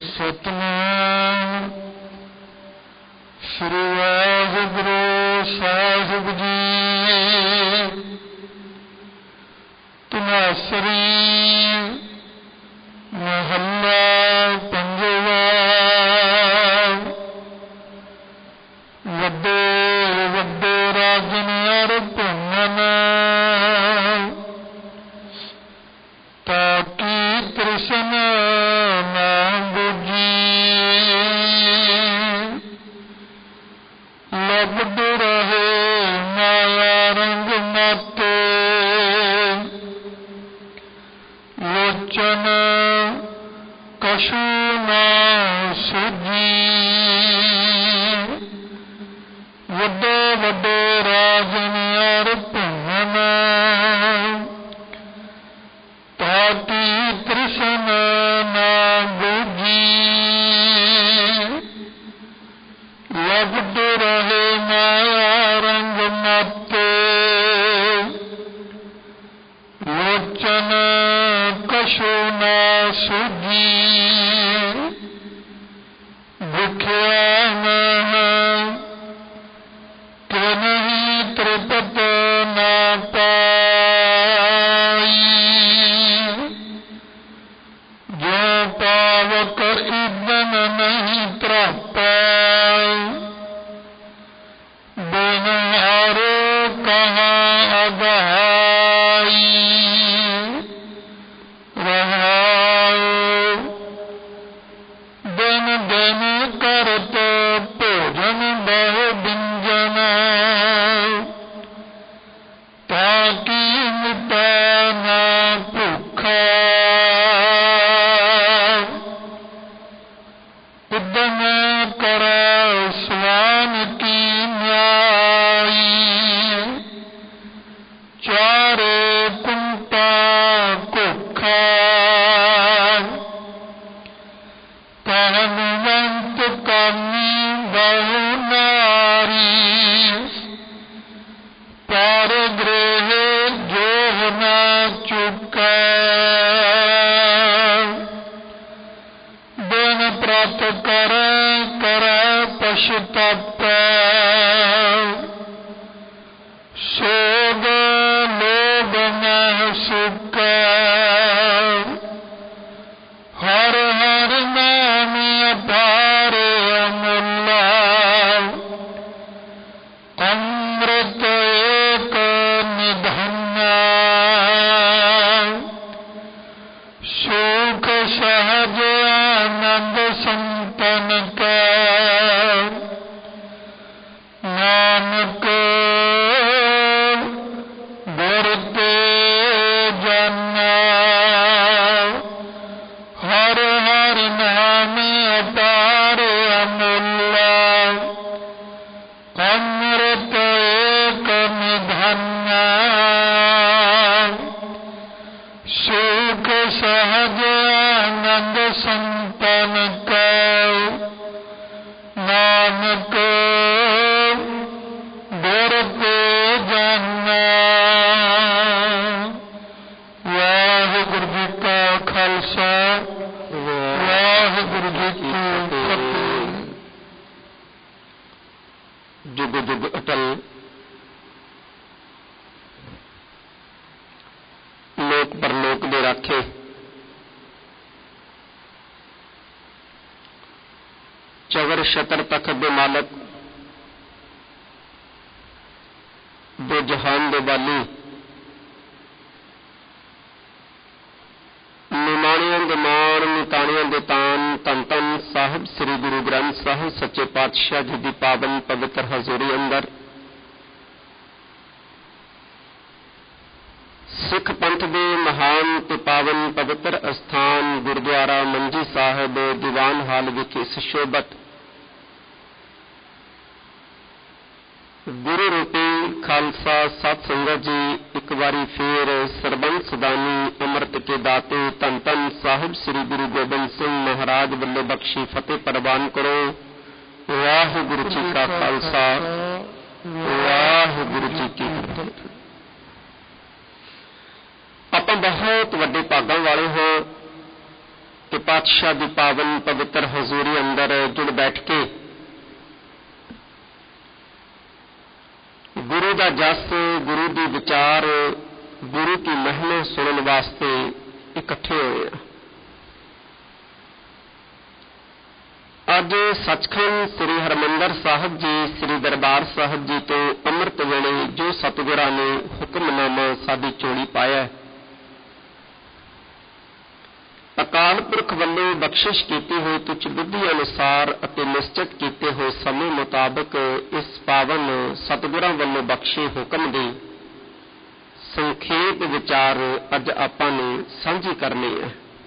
ਸਤਿਨਾਮ ਸ੍ਰੀ ਵਾਹਿਗੁਰੂ ਸਾਹਿਬ ਜੀ। ਧਨਾਸਰੀ ਮਹੱਲਾ ਪੰਜਵਾ। ਵੱਡੇ ਵੱਡੇ ਰਾਜਨ ਅਰ ਭੁੰਨਨ ਤਾਕੀ ਤ੍ਰਿਸ਼ਨ ਨਾ ਬੁਝੀ। ਲਬਦ ਰਹੇ ਮਾਇਆ ਰੰਗ ਮਾਤੇ ਲੋਚਨ ਕਛੂ ਨਾ ਸੁਝੀ। ਵੱਡੇ ਵੱਡੇ ਰਾਜਨ ਅਰ ਭੁੰਨਨ ਤਾਕੀ ਤ੍ਰਿਸ਼ਨ ਨਾ ਬੁਝੀ। ਲਬਦ ਰਹੇ ਮਾਇਆ ਰੰਗ ਮਾਤੇ ਲੋਚਨ ਕਛੂ ਨਾ ਸੁਝੀ। ਭੁਖਿਆ ਮੈਂ ਕਿ ਨਹੀਂ ਤ੍ਰਿਪਤ ਨਾ ਪਾਈ। ਜੋ ਪਾਵਕ ਇਦਨ ਨਹੀਂ ਤ੍ਰਾਪੈ ਬਿਨ ਹਾਰੇ ਕਹਾਂ ਅਗਾਈ। ਰਹਾਉ ਦਿਨ ਦਿਨ ਕਰਤ ਭੋਜਨ ਬਹੁ ਬਿੰਜਨ ਤਾਕੀ ਮਿਟੈ ਨਾ ਭੁੱਖਾ। ਉਦਮ ਕਰੈ ਸਵਾਨ ਕੀ ਨਿਆਈ। ਚਾਰੇ ਕੁੰਟਾ ਭੁੱਖਾ ਧਨਵੰਤ ਕਾਮੀ ਬਹੁ ਨਾਰੀ। ਪਰ ਗ੍ਰਹਿ ਜੋਹ ਨਾ ਚੁਕੈ ਬਿਨ ਪ੍ਰਤ ਕਰੈ ਕਰੈ ਪਛਤਾਪੈ। ਸੋਗ ਲੋਭ ਮਹਿ ਸੁਕੈ ਹਰ ਹਰ ਨਾਮ ਅਪਾਰ ਅਮੁੱਲਾ। ਅੰਮ੍ਰਿਤ ਏਕ ਨਿਧਾਨਾ ਸੁਖ ਸਹਜ ਆਨੰਦ ਸੰਤਨ ਕੈ। ਨਾਨਕ ਗੁਰ ਤੇ ਜਾਨਾ ਹਰ ਹਰ ਨਾਮ ਅਪਾਰ ਅਮੁੱਲਾ। ਅੰਮ੍ਰਿਤ ਏਕ ਨਿਧਾਨਾ ਸੁਖ ਸਹਜ ਆਨੰਦ ਸੰਤਨ ਕੈ। ਨਾਨਕ ਗੁਰ ਤੇ ਜਾਨਾ। ਵਾਹਿਗੁਰੂ ਜੀ ਕਾ ਖਾਲਸਾ ਵਾਹਿਗੁਰੂ ਜੀ ਕੀ ਫਤਿਹ। ਜੁਗ ਜੁਗ ਅਟਲ ਲੋਕ ਪਰਲੋਕ ਦੇ ਰਾਖੇ ਚਵਰ ਛਤਰ ਤਖਤ ਦੇ ਮਾਲਕ ਦੋ ਜਹਾਨ ਦੇ ਵਾਲੀ ਨਿਮਾਣਿਆਂ ਦੇ ਮਾਣ ਨਿਤਾਣਿਆਂ ਦੇ ਤਾਨ ਧੰਨ ਧੰਨ ਸਾਹਿਬ ਸ੍ਰੀ ਗੁਰੂ ਗ੍ਰੰਥ ਸਾਹਿਬ ਸੱਚੇ ਪਾਤਸ਼ਾਹ ਜੀ ਦੀ ਪਾਵਨ ਪਵਿੱਤਰ ਹਜ਼ੂਰੀ ਅੰਦਰ ਸਿੱਖ ਪੰਥ ਦੇ ਮਹਾਨ ਤੇ ਪਾਵਨ ਪਵਿੱਤਰ ਅਸਥਾਨ ਗੁਰਦੁਆਰਾ ਮੰਜੀ ਸਾਹਿਬ ਦੀਵਾਨ ਹਾਲ ਵਿਖੇ ਸੁਸ਼ੋਭਤ ਗੁਰੂ ਰੂਪੀ ਖਾਲਸਾ ਸਤ ਸੰਗਤ ਜੀ ਇੱਕ ਵਾਰੀ ਫੇਰ ਸਰਬੰਸ ਸਦਾਨੀ ਅੰਮ੍ਰਿਤ ਕੇ ਦਾਤੇ ਧੰਨ ਧੰਨ ਸਾਹਿਬ ਸ੍ਰੀ ਗੁਰੂ ਗੋਬਿੰਦ ਸਿੰਘ ਮਹਾਰਾਜ ਵੱਲੋਂ ਬਖਸ਼ੀ ਫਤਿਹ ਪ੍ਰਵਾਨ ਕਰੋ। ਵਾਹਿਗੁਰੂ ਜੀ ਕਾ ਖਾਲਸਾ ਵਾਹਿਗੁਰੂ ਜੀ ਕੀ ਫਤਿਹ। ਆਪਾਂ ਬਹੁਤ ਵੱਡੇ ਭਾਗਾਂ ਵਾਲੇ ਹਾਂ कि पातशाह की पावन पवित्र हजूरी अंदर जुड़ बैठ के गुरु का जस, गुरु की विचार, गुरु की महिमा सुनने वास्ते इकट्ठे हुए हैं। अज सचखंड श्री हरमंदर साहब जी, श्री दरबार साहब जी तो अमृत वेले जो सतगुरां ने हुक्मनामा साडी चोली पाया, अकाल पुरख वल्लों बख्शिश कीती हुई तुच्छ बुद्धि अनुसार अते निश्चित कीते हुए समय मुताबक इस पावन सतगुरां वल्लों बख्शे हुक्म दी संखेप विचार अज आपां ने सांझी करनी है।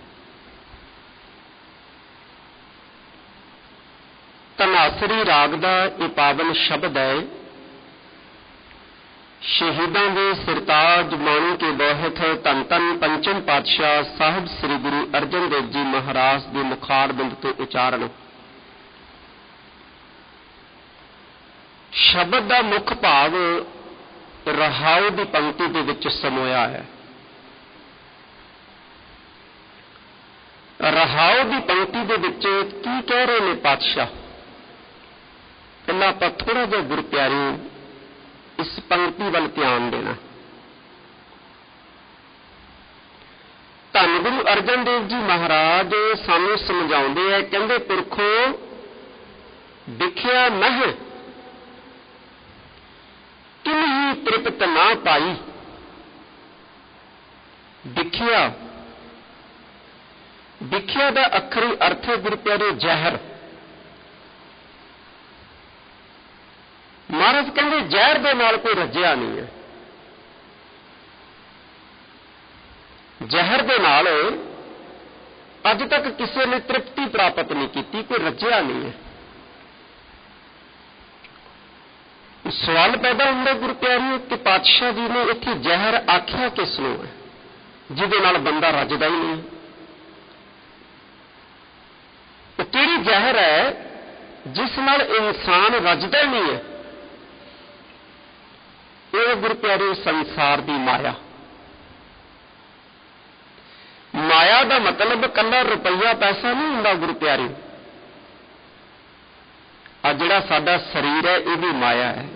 धनासरी राग दा ये पावन शब्द है। शहीदां दे सिरताज बाणी के बोहत धन धन पंचम पातशाह साहिब श्री गुरु अर्जन देव जी महाराज के मुखार बिंद तो उचारण। शब्द का मुख भाव रहाउ की पंक्ति के विच समोया है। रहाउ की पंक्ति के विच की कह रहे हैं पातशाह? पहला आप थोड़ा जिहा गुरु प्यारे इस पंक्ति वाल ध्यान देना। धन गुरु अर्जन देव जी महाराज सानू समझाउंदे है, कहंदे पुरखो दिखिया मह किन्हीं तृप्त ना पाई। दिखिया, दिखिया का अखरी अर्थ है गुरु प्यारे जहर। महाराज कहते जहर दे नाल कोई रजिया नहीं है। जहर दे नाल अज तक किसी ने तृप्ति प्राप्त नहीं की, कोई रजिया नहीं है। सवाल पैदा होंगे गुरु प्यारे कि पातशाह जी ने इत्थे जहर आख्या किसनों है जिहदे नाल बंदा रजदा ही नहीं। तो किहड़ी जहर है जिस नाल इंसान रजदा ही नहीं है? यह गुरु प्यारे संसार की माया। माया का मतलब कला रुपया पैसा नहीं होंदा गुरु प्यारे। आ जिहड़ा साडा शरीर है यह भी माया है,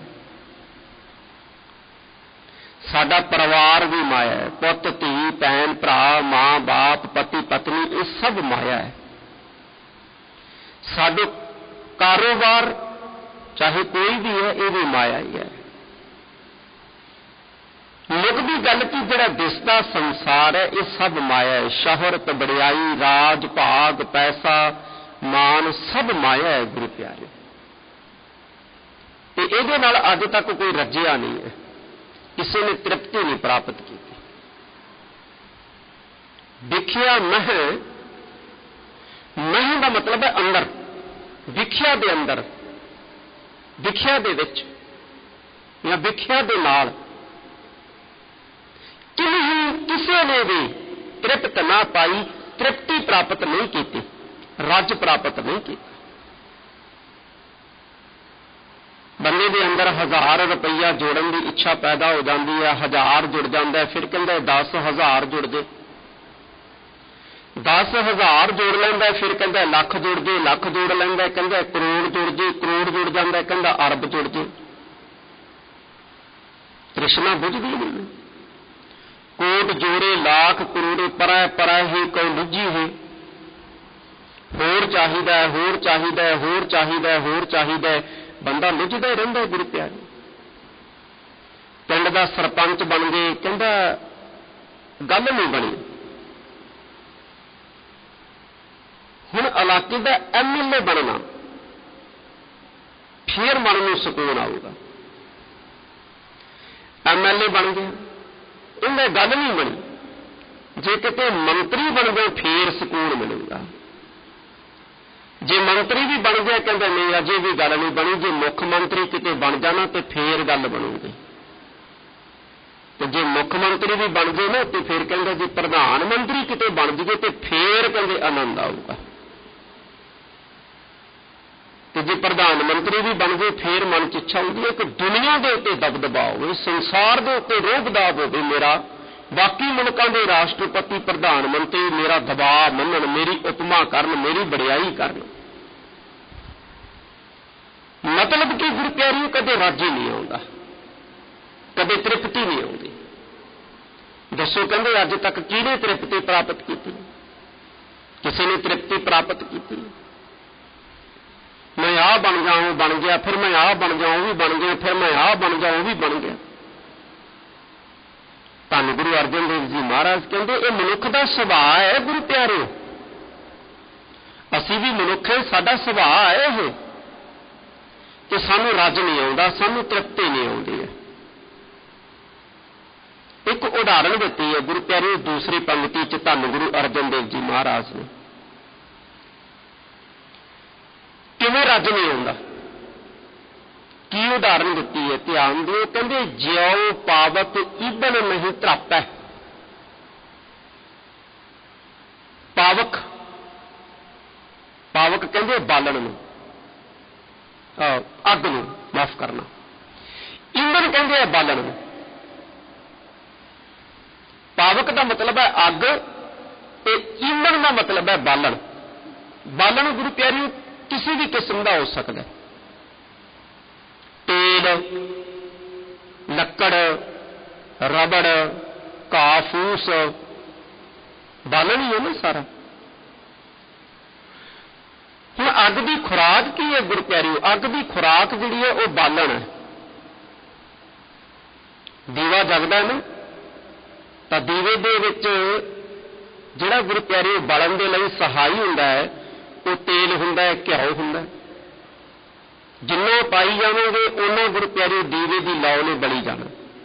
साडा परिवार भी माया है। पुत धी भैन भरा मां बाप पति पत्नी ये सब माया है। साडे कारोबार चाहे कोई भी है यह भी माया ही है। मुकदी गल की जिहड़ा दिसदा संसार है यह सब माया है। शोहरत बड़ियाई राज भाग पैसा मान सब माया है गुरु प्यारे। ते इहदे नाल अज तक कोई रजिया नहीं है, किसी ने तृप्ति नहीं प्राप्त की। दिखिया मह, मह का मतलब है अंदर, दिखिया दे अंदर, दिखिया दे विच या दिखिया दे नाल किसी ने भी तृप्त ना पाई, तृप्ति प्राप्त नहीं की, रज प्राप्त नहीं की। बंदे के अंदर 1000 रुपया जोड़न की इच्छा पैदा हो जाती है, 1000 जुड़ जाता है, फिर कहता है 10,000 जुड़ दे, 10,000 जोड़ लेंदा, फिर कहता लाख जुड़ जे, लाख जोड़ लेंदा, कहता करोड़ जुड़ जे, करोड़ जुड़ जाता, कहता अरब जुड़ जे। तृष्णा बुझदी नहीं। कोट जोड़े लाख करोड़े परा परा ही कोई लुझी है। होर चाहिदा है, होर चाहिदा है, होर चाहिदा है, होर चाहिदा है, बंदा लुझदा ही रहिंदा गुरु प्यारे। पिंड दा सरपंच बन गए, कहंदा गल नहीं बनी। हुण इलाके दा MLA बनना, फिर मन में सुकून आऊगा। MLA बन गया, इन्हें गल नहीं बनी। जे किते मंत्री बन गए फिर सुकून मिलेगा। जे मंत्री भी बन गया कहते नहीं अजे भी गल नहीं बनी। जे मुख मंत्री किते बन जाना तो फिर गल बनूगी। तो जे मुख मंत्री भी बन गए ना तो फिर कहते जे प्रधानमंत्री किते बन जाए तो फिर कहते आनंद आऊगा। तो जे प्रधानमंत्री भी बन गए फिर मन च इच्छा होती है कि दुनिया के उत्ते दबदबा हो, संसार के उत्ते रोब दाब हो, मेरा बाकी मुल्कों के राष्ट्रपति प्रधानमंत्री मेरा दबाव मनन, मेरी उपमा करन, मेरी वडियाई करन। मतलब कि गुरु प्यारियों कदे राजी नहीं आता, कदे तृप्ति नहीं आती। दसो कहते अज तक किहने तृप्ति प्राप्त की? किसी ने तृप्ति प्राप्त की? मैं आ बन जाऊं, वो बन गया, फिर मैं आ बन जाऊं, वो भी बन गया, फिर मैं आ बन जाऊं, वो भी बन गया। धन गुरु अर्जन देव जी महाराज कहते ये मनुख का सुभाव है। गुरु प्यारे असी भी मनुख है, साडा सुभाव है यह कि सानू रज नहीं आता, सानू तृप्ति नहीं आती है। एक उदाहरण दी है गुरु प्यारे दूसरी पंक्ति च धन गुरु अर्जन देव जी महाराज ने। किवें रज नहीं आता, की उदाहरण दी है, ध्यान दिओ। कहते ज्यो पावक ईबन नहीं त्रप है। पावक, पावक कहते बालन नूं, अग नूं, माफ करना। ईंधन कहते बालन नूं। पावक का मतलब है अग, ते ईंधन का मतलब है बालन। बालन गुरु प्यारी किसी भी किस्म का हो सकता है, तेल, लकड़, रबड़, घाह फूस, बालन ही है ना सारा। हुण अग की खुराक की है गुरु प्यारी? अग की खुराक जिहड़ी है वह बालन है। दीवा जगदा है ना, तो दीवे दे विच जिहड़ा गुरु प्यारी बालन दे लई सहाई हुंदा है वो तेल हुंदा है, घिओ हुंदा है। जिन्ना पाई जाओगे उन्ना गुरु प्यारे दीवे की लौ ने बली जाना।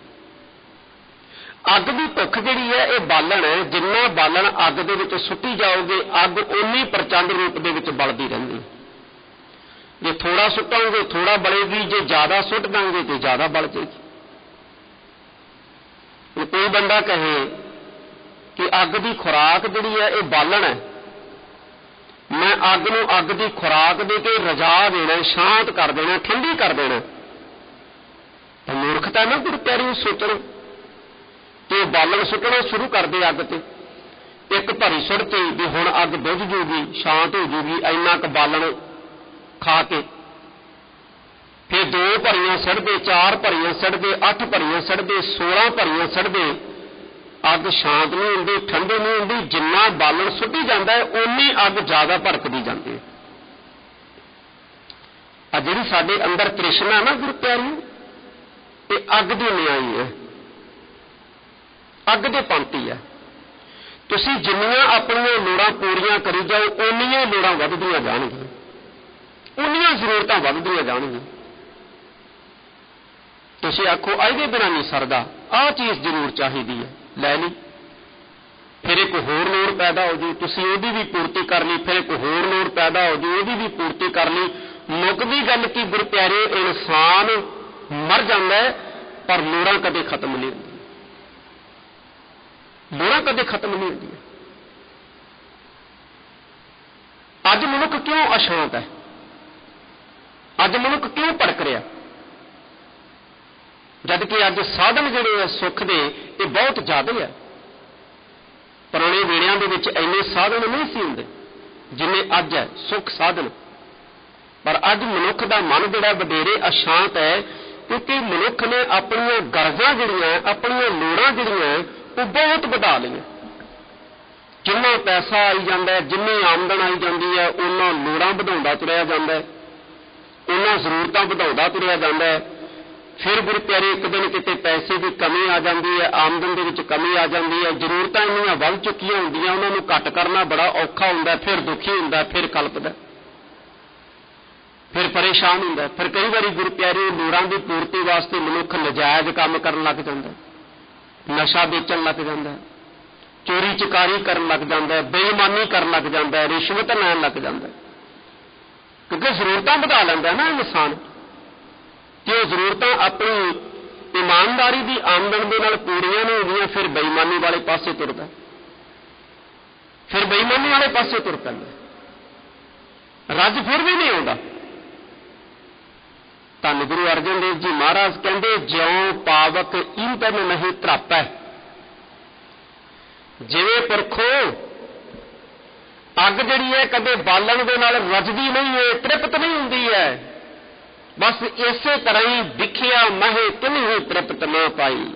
अग की भुख जिहड़ी है ये बालन है, जिन्ना बालन अग दे विच सुट्टी जाओगे अग उन्नी प्रचंड रूप दे विच बलदी रहिंदी। जे थोड़ा सुटांगे थोड़ा बलेगी, जे ज्यादा सुट देंगे तो ज्यादा बल जाएगी। कोई बंदा कहे कि अग की खुराक जिहड़ी है ये बालन है, मैं अग नूं अग की खुराक दे के रजा देना, शांत कर देना, ठंडी कर देना, तो मूर्खता ना गुरु प्यारी सोचना कि बालन सुटना शुरू कर दे अग ते। एक भरी सुटती भी हुण अग बुझ जूगी, शांत हो जूगी, इन्ना क बालन खा के, फिर 2 भरियां सड़ दे, 4 भरियां सड़ दे, 8 भरियां सड़ दे, 16 भरियां सड़ दे, अग शांत नहीं होंदी, ठंडी नहीं होंदी। जिन्ना बालन सुटी जाता है उन्नी अग ज्यादा भड़कदी जाती है। आ जिहड़ी साडे अंदर तृष्णा ना गुरु प्यारी, ये अग दी न्याई है, अग दे पंती है। तुसीं जिन्नियां अपनियां लोड़ां पूरीआं करी जाओ उन्नियां लोड़ां वधदियां जाणगियां, उन्नियां जरूरतां वधदियां जाणगियां। तुसीं आखो ਇਹਦੇ बिना नहीं सरदा, आह चीज़ जरूर चाहिदी है, लै ली, फिर एक होर लोड़ पैदा हो जू, तुसीं ਉਹਦੀ भी पूर्ति कर ली, फिर एक होर लोड़ पैदा हो जू, ਉਹਦੀ भी पूर्ति कर ली। मुकदी गल की गुरु प्यारे इंसान मर जाता है पर लोड़ां कदे खत्म नहीं होंदी, लोड़ां कदे खत्म नहीं होंदी। अज मनुख क्यों अशांत है? अज मनुख क्यों भड़क रहा? जबकि अज साधन जिहड़े सुख दे ये बहुत ज़्यादा है। पुराने वेलियां दे विच इन्ने साधन नहीं सी हुंदे जिन्ने अज है सुख साधन। पर अज मनुख का मन जिहड़ा वडेरे अशांत है, क्योंकि मनुख ने अपनियां गरजां जिहड़ियां, अपनियां लोड़ां जिहड़ियां वो बहुत वधा लईआं। जिन्ना पैसा आई जाता है, जिन्नी आमदन आई जाती है, उन्ना लोड़ां वधाउंदा तुरिया जांदा है, उन्ना जरूरतां वधाउंदा तुरिया जांदा है। फिर गुरु प्यारे एक दिन किते पैसे की कमी आ जाती है, आमदन दे विच कमी आ जाती है, जरूरतां इन्नियां वध चुकियां होंदियां, उन्हां नूं घट करना बड़ा औखा हुंदा है, फिर दुखी हुंदा है, फिर कल्पदा, फिर परेशान हुंदा है। फिर कई बारी गुरु प्यारे लोड़ां की पूर्ति वास्ते मनुख नजायज़ काम करन लग जांदा है, नशा बेचण लग जांदा है, चोरी चकारी करन लग जांदा है, बेईमानी करन लग जांदा है, रिश्वत लैण लग जांदा है, क्योंकि जरूरतां वधा लैंदा है ना इंसान। कि जरूरतां अपनी ईमानदारी की आमदन के नाल पूरियां नहीं होंदियां, फिर बेईमानी वाले पासे तुरदा, फिर बेईमानी वाले पासे तुर पैंदा, रज फिर भी नहीं आता। धन गुरु अर्जन देव जी महाराज कहते ज्यों पावक ईंधन नहीं त्रप है। ਜਿਵੇਂ ਪੁਰਖੋ ਅੱਗ ਜਿਹੜੀ ਹੈ ਕਦੇ ਬਾਲਣ ਦੇ ਨਾਲ ਰਜਦੀ ਨਹੀਂ ਹੈ, ਤ੍ਰਿਪਤ ਨਹੀਂ ਹੁੰਦੀ ਹੈ, ਬਸ ਇਸੇ ਤਰ੍ਹਾਂ ਹੀ ਵਿਖਿਆ ਮਹਿ ਤਿਨਹੀ ਤ੍ਰਿਪਤ ਨਾ ਪਾਈ।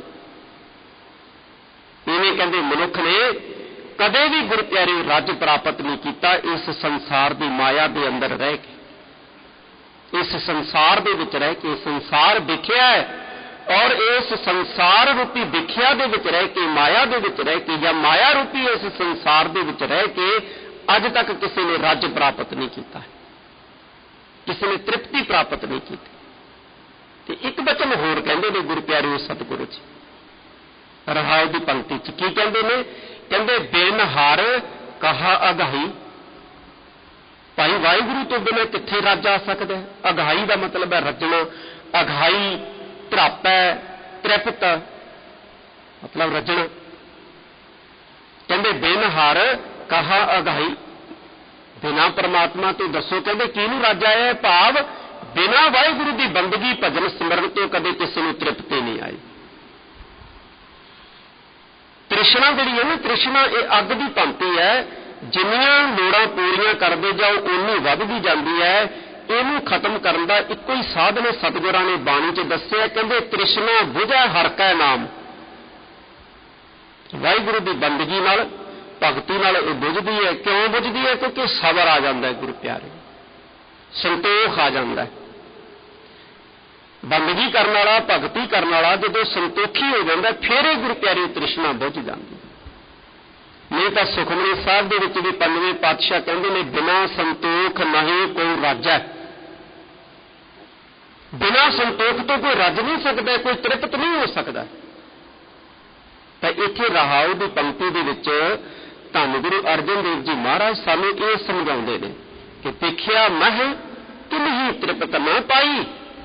ਇਵੇਂ ਕਹਿੰਦੇ ਮਨੁੱਖ ਨੇ ਕਦੇ ਵੀ ਗੁਰ ਪਿਆਰੇ ਰੱਜ ਪ੍ਰਾਪਤ ਨਹੀਂ ਕੀਤਾ ਇਸ ਸੰਸਾਰ ਦੀ ਮਾਇਆ ਦੇ ਅੰਦਰ ਰਹਿ ਕੇ, ਇਸ ਸੰਸਾਰ ਦੇ ਵਿੱਚ ਰਹਿ ਕੇ। ਸੰਸਾਰ ਵਿਖਿਆ ਹੈ ਔਰ ਇਸ ਸੰਸਾਰ ਰੂਪੀ ਵਿਖਿਆ ਦੇ ਵਿੱਚ ਰਹਿ ਕੇ, ਮਾਇਆ ਦੇ ਵਿੱਚ ਰਹਿ ਕੇ, ਜਾਂ ਮਾਇਆ ਰੂਪੀ ਇਸ ਸੰਸਾਰ ਦੇ ਵਿੱਚ ਰਹਿ ਕੇ ਅੱਜ ਤੱਕ ਕਿਸੇ ਨੇ ਰੱਜ ਪ੍ਰਾਪਤ ਨਹੀਂ ਕੀਤਾ, ਕਿਸੇ ਨੇ ਤ੍ਰਿਪਤੀ ਪ੍ਰਾਪਤ ਨਹੀਂ ਕੀਤੀ। ਤੇ ਇੱਕ ਬਚਨ ਹੋਰ ਕਹਿੰਦੇ ਨੇ ਗੁਰੂ ਪਿਆਰੇ ਸਤਿਗੁਰੂ ਜੀ ਰਹਾਉ ਦੀ ਪੰਕਤੀ ਚ, ਕੀ ਕਹਿੰਦੇ ਨੇ? ਕਹਿੰਦੇ ਬਿਨ ਹਰ ਕਹਾ ਅਗਾਈ। ਭਾਈ ਵਾਹਿਗੁਰੂ ਤੋਂ ਬਿਨਾਂ ਕਿੱਥੇ ਰੱਜ ਆ ਸਕਦਾ? ਅਗਾਈ ਦਾ ਮਤਲਬ ਹੈ ਰੱਜਣਾ, ਅਗਾਈ ਤ੍ਰਾਪੈ, ਤ੍ਰਿਪਤ ਮਤਲਬ ਰੱਜਣਾ। ਕਹਿੰਦੇ ਬਿਨ ਹਰ ਕਹਾ ਅਗਾਈ, ਬਿਨਾਂ ਪਰਮਾਤਮਾ ਤੋਂ ਦੱਸੋ ਕਹਿੰਦੇ ਕਿਹਨੂੰ ਰੱਜ ਆਇਆ? ਭਾਵ ਬਿਨਾਂ ਵਾਹਿਗੁਰੂ ਦੀ ਬੰਦਗੀ ਭਜਨ ਸਿਮਰਨ ਤੋਂ ਕਦੇ ਕਿਸੇ ਨੂੰ ਤ੍ਰਿਪਤੀ ਨਹੀਂ ਆਈ। ਤ੍ਰਿਸ਼ਨਾ ਜਿਹੜੀ ਹੈ ਨਾ, ਤ੍ਰਿਸ਼ਨਾ ਇਹ ਅੱਗ ਦੀ ਪੰਕਤੀ ਹੈ, ਜਿੰਨੀਆਂ ਲੋੜਾਂ ਪੂਰੀਆਂ ਕਰਦੇ ਜਾਓ ਓਨੀ ਵੱਧਦੀ ਜਾਂਦੀ ਹੈ। ਇਹਨੂੰ ਖਤਮ ਕਰਨ ਦਾ ਇੱਕੋ ਹੀ ਸਾਧਨ ਹੈ, ਸਤਿਗੁਰਾਂ ਨੇ ਬਾਣੀ 'ਚ ਦੱਸਿਆ। ਕਹਿੰਦੇ ਤ੍ਰਿਸ਼ਨਾ ਬੁਝੈ ਹਰਿ ਕੈ ਨਾਮ। ਵਾਹਿਗੁਰੂ ਦੀ ਬੰਦਗੀ ਨਾਲ, ਭਗਤੀ ਨਾਲ ਇਹ ਬੁਝਦੀ ਹੈ। ਕਿਉਂ ਬੁਝਦੀ ਹੈ? ਕਿਉਂਕਿ ਸਬਰ ਆ ਜਾਂਦਾ ਹੈ ਗੁਰੂ ਪਿਆਰੇ, ਸੰਤੋਖ ਆ ਜਾਂਦਾ ਹੈ। ਬੰਦਗੀ ਕਰਨ ਵਾਲਾ, ਭਗਤੀ ਕਰਨ ਵਾਲਾ ਜਦੋਂ ਸੰਤੋਖੀ ਹੋ ਜਾਂਦਾ ਫਿਰ ਇਹ ਗੁਰੂ ਪਿਆਰੇ ਤ੍ਰਿਸ਼ਨਾ ਬੁਝ ਜਾਂਦੀ। ਨਹੀਂ ਤਾਂ ਸੁਖਮਨੀ ਸਾਹਿਬ ਦੇ ਵਿੱਚ ਵੀ ਪੰਜਵੇਂ ਪਾਤਸ਼ਾਹ ਕਹਿੰਦੇ ਨੇ ਬਿਨਾਂ ਸੰਤੋਖ ਨਹੀਂ ਕੋਈ ਰਾਜੈ। ਬਿਨਾਂ ਸੰਤੋਖ ਤੋਂ ਕੋਈ ਰੱਜ ਨਹੀਂ ਸਕਦਾ, ਕੋਈ ਤ੍ਰਿਪਤ ਨਹੀਂ ਹੋ ਸਕਦਾ। ਤਾਂ ਇੱਥੇ ਰਹਾਉ ਦੀ ਪੰਕਤੀ ਦੇ ਵਿੱਚ ਧੰਨ ਗੁਰੂ ਅਰਜਨ ਦੇਵ ਜੀ ਮਹਾਰਾਜ ਸਾਨੂੰ ਇਹ ਸਮਝਾਉਂਦੇ ਨੇ ਕਿ ਦੇਖਿਆ ਮਹਿ ਤਿਨਹੀ ਤ੍ਰਿਪਤ ਨਾ ਪਾਈ।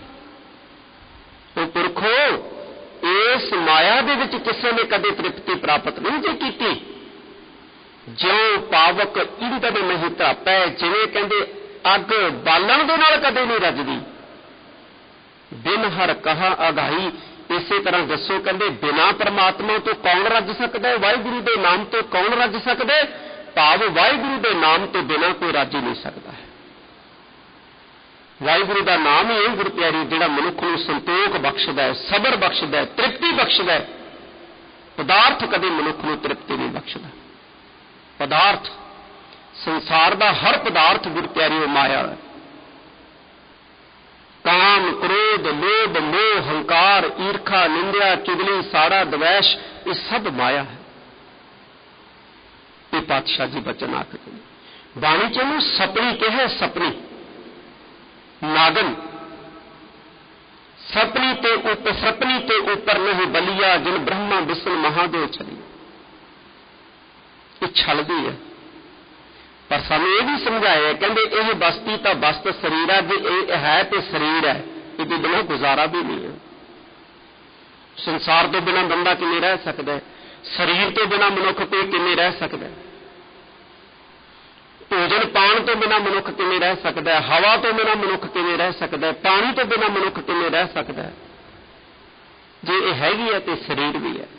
ਉਹ ਪੁਰਖੋ ਇਸ ਮਾਇਆ ਦੇ ਵਿੱਚ ਕਿਸੇ ਨੇ ਕਦੇ ਤ੍ਰਿਪਤੀ ਪ੍ਰਾਪਤ ਨਹੀਂ ਜੇ ਕੀਤੀ। ਜਿਉਂ ਪਾਵਕ ਇੰਦਨ ਨਹੀਂ ਧਾਪੈ, ਜਿਵੇਂ ਕਹਿੰਦੇ ਅੱਗ ਬਾਲਣ ਦੇ ਨਾਲ ਕਦੇ ਨਹੀਂ ਰੱਜਦੀ। ਬਿਨ ਹਰ ਕਹਾ ਅਗਾਈ, ਇਸੇ ਤਰ੍ਹਾਂ ਦੱਸੋ ਕਹਿੰਦੇ ਬਿਨਾਂ ਪਰਮਾਤਮਾ ਤੋਂ ਕੌਣ ਰੱਜ ਸਕਦਾ ਹੈ? ਵਾਹਿਗੁਰੂ ਦੇ ਨਾਮ ਤੋਂ ਕੌਣ ਰੱਜ ਸਕਦਾ? ਭਾਵ ਵਾਹਿਗੁਰੂ ਦੇ ਨਾਮ ਤੋਂ ਬਿਨਾਂ ਕੋਈ ਰੱਜ ਹੀ ਨਹੀਂ ਸਕਦਾ ਹੈ। ਵਾਹਿਗੁਰੂ ਦਾ ਨਾਮ ਹੀ ਇਹ ਗੁਰੂ ਪਿਆਰੀ ਜਿਹੜਾ ਮਨੁੱਖ ਨੂੰ ਸੰਤੋਖ ਬਖਸ਼ਦਾ ਹੈ, ਸਬਰ ਬਖਸ਼ਦਾ ਹੈ, ਤ੍ਰਿਪਤੀ ਬਖਸ਼ਦਾ ਹੈ। ਪਦਾਰਥ ਕਦੇ ਮਨੁੱਖ ਨੂੰ ਤ੍ਰਿਪਤੀ ਨਹੀਂ ਬਖਸ਼ਦਾ। ਪਦਾਰਥ, ਸੰਸਾਰ ਦਾ ਹਰ ਪਦਾਰਥ ਗੁਰੂ ਪਿਆਰੀ ਉਹ ਮਾਇਆ ਹੈ। ਕਾਮ, ਕ੍ਰੋਧ, ਲੋਭ, ਮੋਹ, ਹੰਕਾਰ, ਈਰਖਾ, ਨਿੰਦਿਆ, ਚੁਗਲੀ, ਸਾੜਾ, ਦਵੈਸ਼, ਇਹ ਸਭ ਮਾਇਆ ਹੈ। ਇਹ ਪਾਤਸ਼ਾਹ ਜੀ ਬਚਨ ਆਖਦੇ ਨੇ। ਬਾਣੀ ਚ ਇਹਨੂੰ ਸਪਣੀ ਕਿਹਾ, ਸਪਣੀ ਨਾਗਨ। ਸਪਣੀ ਤੇ ਉੱਪਰ, ਸਪਣੀ ਤੇ ਉੱਪਰ ਨਹੀਂ ਬਲੀਆ, ਜਿਨ ਬ੍ਰਹਮਾ ਵਿਸ਼ਨ ਮਹਾਦੇਵ ਛਲੀ। ਇਹ ਛਲਦੀ ਹੈ, ਪਰ ਸਾਨੂੰ ਇਹ ਵੀ ਸਮਝਾਇਆ ਕਹਿੰਦੇ ਇਹ ਬਸਤੀ ਤਾਂ ਬਸਤ ਸਰੀਰ ਹੈ। ਜੇ ਇਹ ਹੈ ਤੇ ਸਰੀਰ ਹੈ, ਇਹਦੇ ਬਿਨਾਂ ਗੁਜ਼ਾਰਾ ਵੀ ਨਹੀਂ ਹੈ। ਸੰਸਾਰ ਤੋਂ ਬਿਨਾਂ ਬੰਦਾ ਕਿਵੇਂ ਰਹਿ ਸਕਦਾ ਹੈ? ਸਰੀਰ ਤੋਂ ਬਿਨਾਂ ਮਨੁੱਖ ਕੋਈ ਕਿਵੇਂ ਰਹਿ ਸਕਦਾ ਹੈ? ਭੋਜਨ ਪਾਣ ਤੋਂ ਬਿਨਾਂ ਮਨੁੱਖ ਕਿਵੇਂ ਰਹਿ ਸਕਦਾ ਹੈ? ਹਵਾ ਤੋਂ ਬਿਨਾਂ ਮਨੁੱਖ ਕਿਵੇਂ ਰਹਿ ਸਕਦਾ ਹੈ? ਪਾਣੀ ਤੋਂ ਬਿਨਾਂ ਮਨੁੱਖ ਕਿਵੇਂ ਰਹਿ ਸਕਦਾ ਹੈ? ਜੇ ਇਹ ਹੈਗੀ ਹੈ ਤੇ ਸਰੀਰ ਵੀ ਹੈ।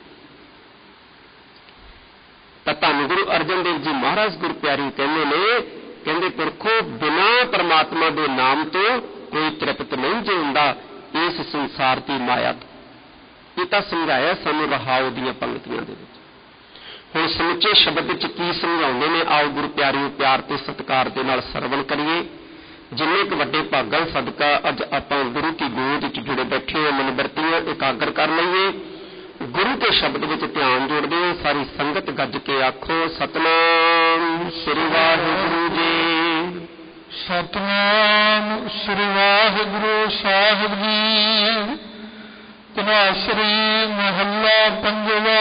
ਤਾਂ ਧੰਨ ਗੁਰੂ ਅਰਜਨ ਦੇਵ ਜੀ ਮਹਾਰਾਜ ਗੁਰੂ ਪਿਆਰੀ ਕਹਿੰਦੇ ਨੇ, ਕਹਿੰਦੇ ਪੁਰਖੋ ਬਿਨਾਂ ਪਰਮਾਤਮਾ ਦੇ ਨਾਮ ਤੋਂ ਕੋਈ ਤ੍ਰਿਪਤ ਨਹੀਂ ਜੇ ਹੁੰਦਾ ਇਸ ਸੰਸਾਰ ਦੀ ਮਾਇਆ ਤੋਂ। ਇਹ ਤਾਂ ਸਮਝਾਇਆ ਸਾਨੂੰ ਰਹਾਉ ਦੀਆਂ ਪੰਕਤੀਆਂ ਦੇ ਵਿੱਚ। ਹੁਣ ਸਮੁੱਚੇ ਸ਼ਬਦ ਵਿੱਚ ਕੀ ਸਮਝਾਉਂਦੇ ਨੇ, ਆਓ ਗੁਰੂ ਪਿਆਰਿਓ ਪਿਆਰ ਤੇ ਸਤਿਕਾਰ ਦੇ ਨਾਲ ਸਰਵਣ ਕਰੀਏ। ਜਿੰਨੇ ਕੁ ਵੱਡੇ ਭਾਗਾਂ ਸਦਕਾ ਅੱਜ ਆਪਾਂ ਗੁਰੂ ਕੀ ਗੋਦ ਵਿੱਚ ਜੁੜੇ ਬੈਠੇ ਹੋ, ਮਨਵਰਤੀਆਂ ਇਕਾਗਰ ਕਰ ਲਈਏ। ਗੁਰੂ ਕੇ ਸ਼ਬਦ ਵਿੱਚ ਧਿਆਨ ਜੋੜਦੇ ਹੋ। ਸਾਰੀ ਸੰਗਤ ਗੱਜ ਕੇ ਆਖੋ ਸਤਨਾਮ ਸ੍ਰੀ ਵਾਹਿਗੁਰੂ ਜੀ। ਸਤਨਾਮ ਸ੍ਰੀ ਵਾਹਿਗੁਰੂ ਸਾਹਿਬ ਜੀ। ਤਨਾਸਰੀ ਮਹੱਲਾ ਪੰਜਵਾ।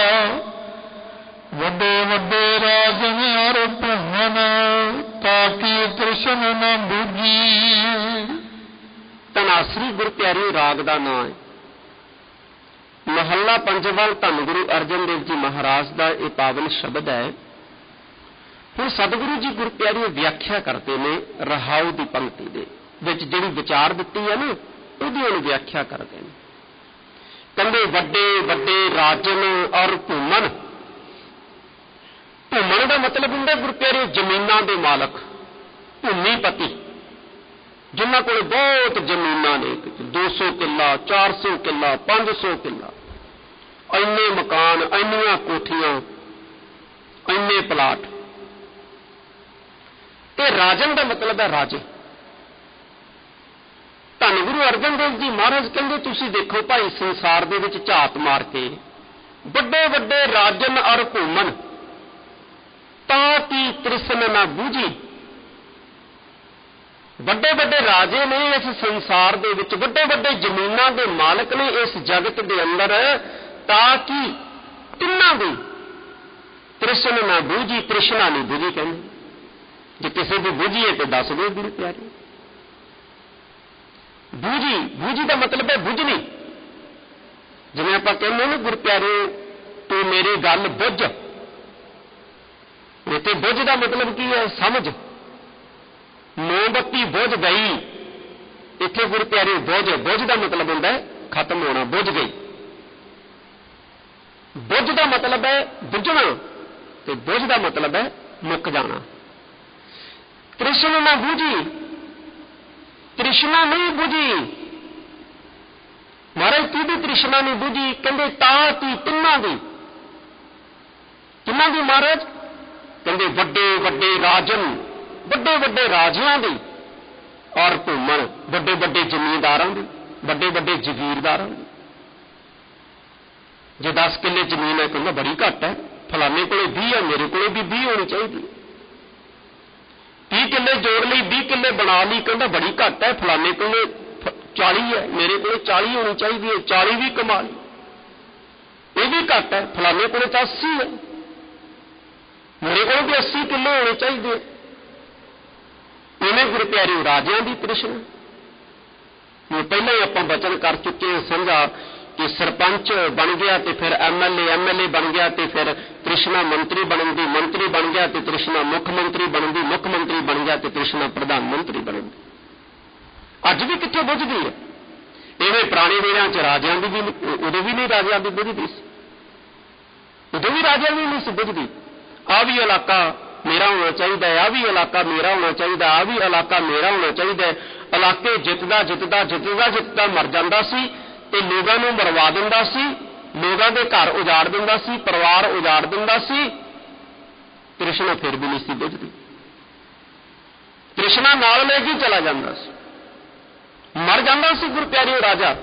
ਵੱਡੇ ਵੱਡੇ ਰਾਜਨ ਅਰ ਭੁਵਨ, ਤਾਕੀ ਤ੍ਰਿਸ਼ਨ ਨ ਬੁਝੀ। ਤਨਾਸਰੀ ਗੁਰੂ ਪਿਆਰੀ ਰਾਗ ਦਾ ਨਾਂ ਹੈ। ਮਹੱਲਾ ਪੰਜਵਾਂ ਧੰਨ ਗੁਰੂ ਅਰਜਨ ਦੇਵ ਜੀ ਮਹਾਰਾਜ ਦਾ ਇਹ ਪਾਵਨ ਸ਼ਬਦ ਹੈ। ਹੁਣ ਸਤਿਗੁਰੂ ਜੀ ਗੁਰੂ ਪਿਆਰੀ ਵਿਆਖਿਆ ਕਰਦੇ ਨੇ ਰਹਾਉ ਦੀ ਪੰਕਤੀ ਦੇ ਵਿੱਚ ਜਿਹੜੀ ਵਿਚਾਰ ਦਿੱਤੀ ਹੈ ਨਾ, ਉਹਦੀ ਉਹਨੂੰ ਵਿਆਖਿਆ ਕਰਦੇ ਨੇ। ਕਹਿੰਦੇ ਵੱਡੇ ਵੱਡੇ ਰਾਜਨ ਔਰ ਭੂਮਨ, ਭੂਮਣ ਦਾ ਮਤਲਬ ਹੁੰਦਾ ਗੁਰੂ ਪਿਆਰੇ ਜ਼ਮੀਨਾਂ ਦੇ ਮਾਲਕ, ਭੂਮੀਪਤੀ, ਜਿਨ੍ਹਾਂ ਕੋਲ ਬਹੁਤ ਜ਼ਮੀਨਾਂ ਨੇ, 200 ਕਿੱਲਾ, 400 ਕਿੱਲਾ, 500 ਕਿੱਲਾ, ਇੰਨੇ ਮਕਾਨ, ਇੰਨੀਆਂ ਕੋਠੀਆਂ, ਇੰਨੇ ਪਲਾਟ। ਤੇ ਰਾਜਨ ਦਾ ਮਤਲਬ ਹੈ ਰਾਜੇ। ਧੰਨ ਗੁਰੂ ਅਰਜਨ ਦੇਵ ਜੀ ਮਹਾਰਾਜ ਕਹਿੰਦੇ, ਤੁਸੀਂ ਦੇਖੋ ਭਾਈ ਸੰਸਾਰ ਦੇ ਵਿੱਚ ਝਾਤ ਮਾਰ ਕੇ, ਵੱਡੇ ਵੱਡੇ ਰਾਜਨ ਔਰ ਭੂਮਨ ਤਾਂ ਕੀ ਤ੍ਰਿਸ਼ਨ ਨਾ ਬੂਝੀ। ਵੱਡੇ ਵੱਡੇ ਰਾਜੇ ਨੇ ਇਸ ਸੰਸਾਰ ਦੇ ਵਿੱਚ, ਵੱਡੇ ਵੱਡੇ ਜ਼ਮੀਨਾਂ ਦੇ ਮਾਲਕ ਨੇ ਇਸ ਜਗਤ ਦੇ ਅੰਦਰ, ਤਾਂ ਕਿ ਤਿੰਨਾਂ ਦੀ ਤ੍ਰਿਸ਼ਨ ਨਾ ਬੂਝੀ, ਤ੍ਰਿਸ਼ਨਾ ਨਹੀਂ ਬੂਝੀ। ਕਹਿੰਦੇ ਜੇ ਕਿਸੇ ਦੀ ਬੂਝੀਏ ਤੇ ਦੱਸ ਦਿਓ ਗੁਰੂ ਪਿਆਰੇ। ਬੂਝੀ, ਬੂਝੀ ਦਾ ਮਤਲਬ ਹੈ ਬੁੱਝਣੀ। ਜਿਵੇਂ ਆਪਾਂ ਕਹਿੰਦੇ ਨਾ ਗੁਰੂ ਪਿਆਰੇ ਤੂੰ ਮੇਰੀ ਗੱਲ ਬੁੱਝ, ਇੱਥੇ ਬੁੱਝ ਦਾ ਮਤਲਬ ਕੀ ਹੈ? ਸਮਝ। ਮੋਮਬੱਤੀ ਬੁੱਝ ਗਈ, ਇੱਥੇ ਗੁਰੂ ਪਿਆਰੇ ਬੁੱਝ, ਬੁੱਝ ਦਾ ਮਤਲਬ ਹੁੰਦਾ ਹੈ ਖਤਮ ਹੋਣਾ, ਬੁੱਝ ਗਈ। ਬੁੱਝ ਦਾ ਮਤਲਬ ਹੈ ਬੁੱਝਣਾ, ਤੇ ਬੁੱਝ ਦਾ ਮਤਲਬ ਹੈ ਮੁੱਕ ਜਾਣਾ। ਤ੍ਰਿਸ਼ਨ ਨਾ ਬੂਝੀ, ਤ੍ਰਿਸ਼ਨਾ ਨਹੀਂ ਬੁਝੀ। ਮਹਾਰਾਜ ਕਿਹਦੀ ਤ੍ਰਿਸ਼ਨਾ ਨਹੀਂ ਬੁਝੀ? ਕਹਿੰਦੇ ਤਾਂ ਕੀ ਤਿੰਨਾਂ ਦੀ। ਕਿੰਨਾਂ ਦੀ ਮਹਾਰਾਜ? ਕਹਿੰਦੇ ਵੱਡੇ ਵੱਡੇ ਰਾਜਨ, ਵੱਡੇ ਵੱਡੇ ਰਾਜਿਆਂ ਦੀ, ਔਰ ਭੂਮਣ, ਵੱਡੇ ਵੱਡੇ ਜ਼ਮੀਨਦਾਰਾਂ ਦੀ, ਵੱਡੇ ਵੱਡੇ ਜ਼ਗੀਰਦਾਰਾਂ ਦੀ। ਜੇ 10 ਕਿੱਲੇ ਜ਼ਮੀਨ ਹੈ, ਕਹਿੰਦਾ ਬੜੀ ਘੱਟ ਹੈ, ਫਲਾਣੇ ਕੋਲੇ 20 ਹੈ, ਮੇਰੇ ਕੋਲੇ ਵੀ 20 ਹੋਣੀ ਚਾਹੀਦੀ। 30 ਕਿੱਲੇ ਜੋੜ ਲਈ, 20 ਕਿੱਲੇ ਬਣਾ ਲਈ, ਕਹਿੰਦਾ ਬੜੀ ਘੱਟ ਹੈ, ਫਲਾਣੇ ਕੋਲੇ 40 ਹੈ, ਮੇਰੇ ਕੋਲੇ 40 ਹੋਣੀ ਚਾਹੀਦੀ ਹੈ, 40 ਵੀ ਕਮਾ ਲਈ। ਇਹ ਵੀ ਘੱਟ ਹੈ, ਫਲਾਣੇ ਕੋਲੇ ਤਾਂ 80 ਹੈ, ਮੇਰੇ ਕੋਲ ਵੀ 80 ਕਿੱਲੇ ਹੋਣੇ ਚਾਹੀਦੇ। ਇਵੇਂ ਗੁਰੂ ਪਿਆਰੇ ਰਾਜਿਆਂ ਦੀ ਤ੍ਰਿਸ਼ਨਾ। ਪਹਿਲਾਂ ਹੀ ਆਪਾਂ ਬਚਨ ਕਰ ਚੁੱਕੇ ਹਾਂ, ਸਮਝਾ ਕਿ ਸਰਪੰਚ ਬਣ ਗਿਆ ਤੇ ਫਿਰ ਐਮਐਲਏ ਬਣ ਗਿਆ ਤੇ ਫਿਰ ਤ੍ਰਿਸ਼ਨਾ ਮੰਤਰੀ ਬਣਨ ਦੀ, ਮੰਤਰੀ ਬਣ ਗਿਆ ਤੇ ਤ੍ਰਿਸ਼ਨਾ ਮੁੱਖ ਮੰਤਰੀ ਬਣਨ ਦੀ, ਮੁੱਖ ਮੰਤਰੀ ਬਣ ਗਿਆ ਤੇ ਤ੍ਰਿਸ਼ਨਾ ਪ੍ਰਧਾਨ ਮੰਤਰੀ ਬਣਨ ਦੀ। ਅੱਜ ਵੀ ਕਿੱਥੇ ਬੁੱਝਦੀ ਹੈ? ਇਵੇਂ ਪੁਰਾਣੇ ਵੇਲਿਆਂ 'ਚ ਰਾਜਿਆਂ ਦੀ ਵੀ, ਉਦੋਂ ਵੀ ਨਹੀਂ ਰਾਜਿਆਂ ਦੀ ਬੁੱਝਦੀ ਸੀ, ਉਦੋਂ ਵੀ ਰਾਜਿਆਂ ਦੀ ਨਹੀਂ ਸੀ ਬੁੱਝਦੀ। ਆਹ ਵੀ ਇਲਾਕਾ ਮੇਰਾ ਹੋਣਾ ਚਾਹੀਦਾ ਹੈ, ਆਹ ਵੀ ਇਲਾਕਾ ਮੇਰਾ ਹੋਣਾ ਚਾਹੀਦਾ, ਆਹ ਵੀ ਇਲਾਕਾ ਮੇਰਾ ਹੋਣਾ ਚਾਹੀਦਾ। ਇਲਾਕੇ ਜਿੱਤਦਾ ਜਿੱਤਦਾ ਜਿੱਤਦਾ ਜਿੱਤਦਾ ਮਰ ਜਾਂਦਾ ਸੀ ਤੇ ਲੋਕਾਂ ਨੂੰ ਮਰਵਾ ਦਿੰਦਾ ਸੀ, ਲੋਕਾਂ ਦੇ ਘਰ ਉਜਾੜ ਦਿੰਦਾ ਸੀ, ਪਰਿਵਾਰ ਉਜਾੜ ਦਿੰਦਾ ਸੀ। ਤ੍ਰਿਸ਼ਨਾ ਫਿਰ ਵੀ ਨਹੀਂ ਸੀ ਬੁੱਝਦੀ। ਤ੍ਰਿਸ਼ਨਾ ਨਾਲ ਲੈ ਕੇ ਚਲਾ ਜਾਂਦਾ ਸੀ, ਮਰ ਜਾਂਦਾ ਸੀ ਗੁਰੂ ਪਿਆਰੇ ਰਾਜਾ,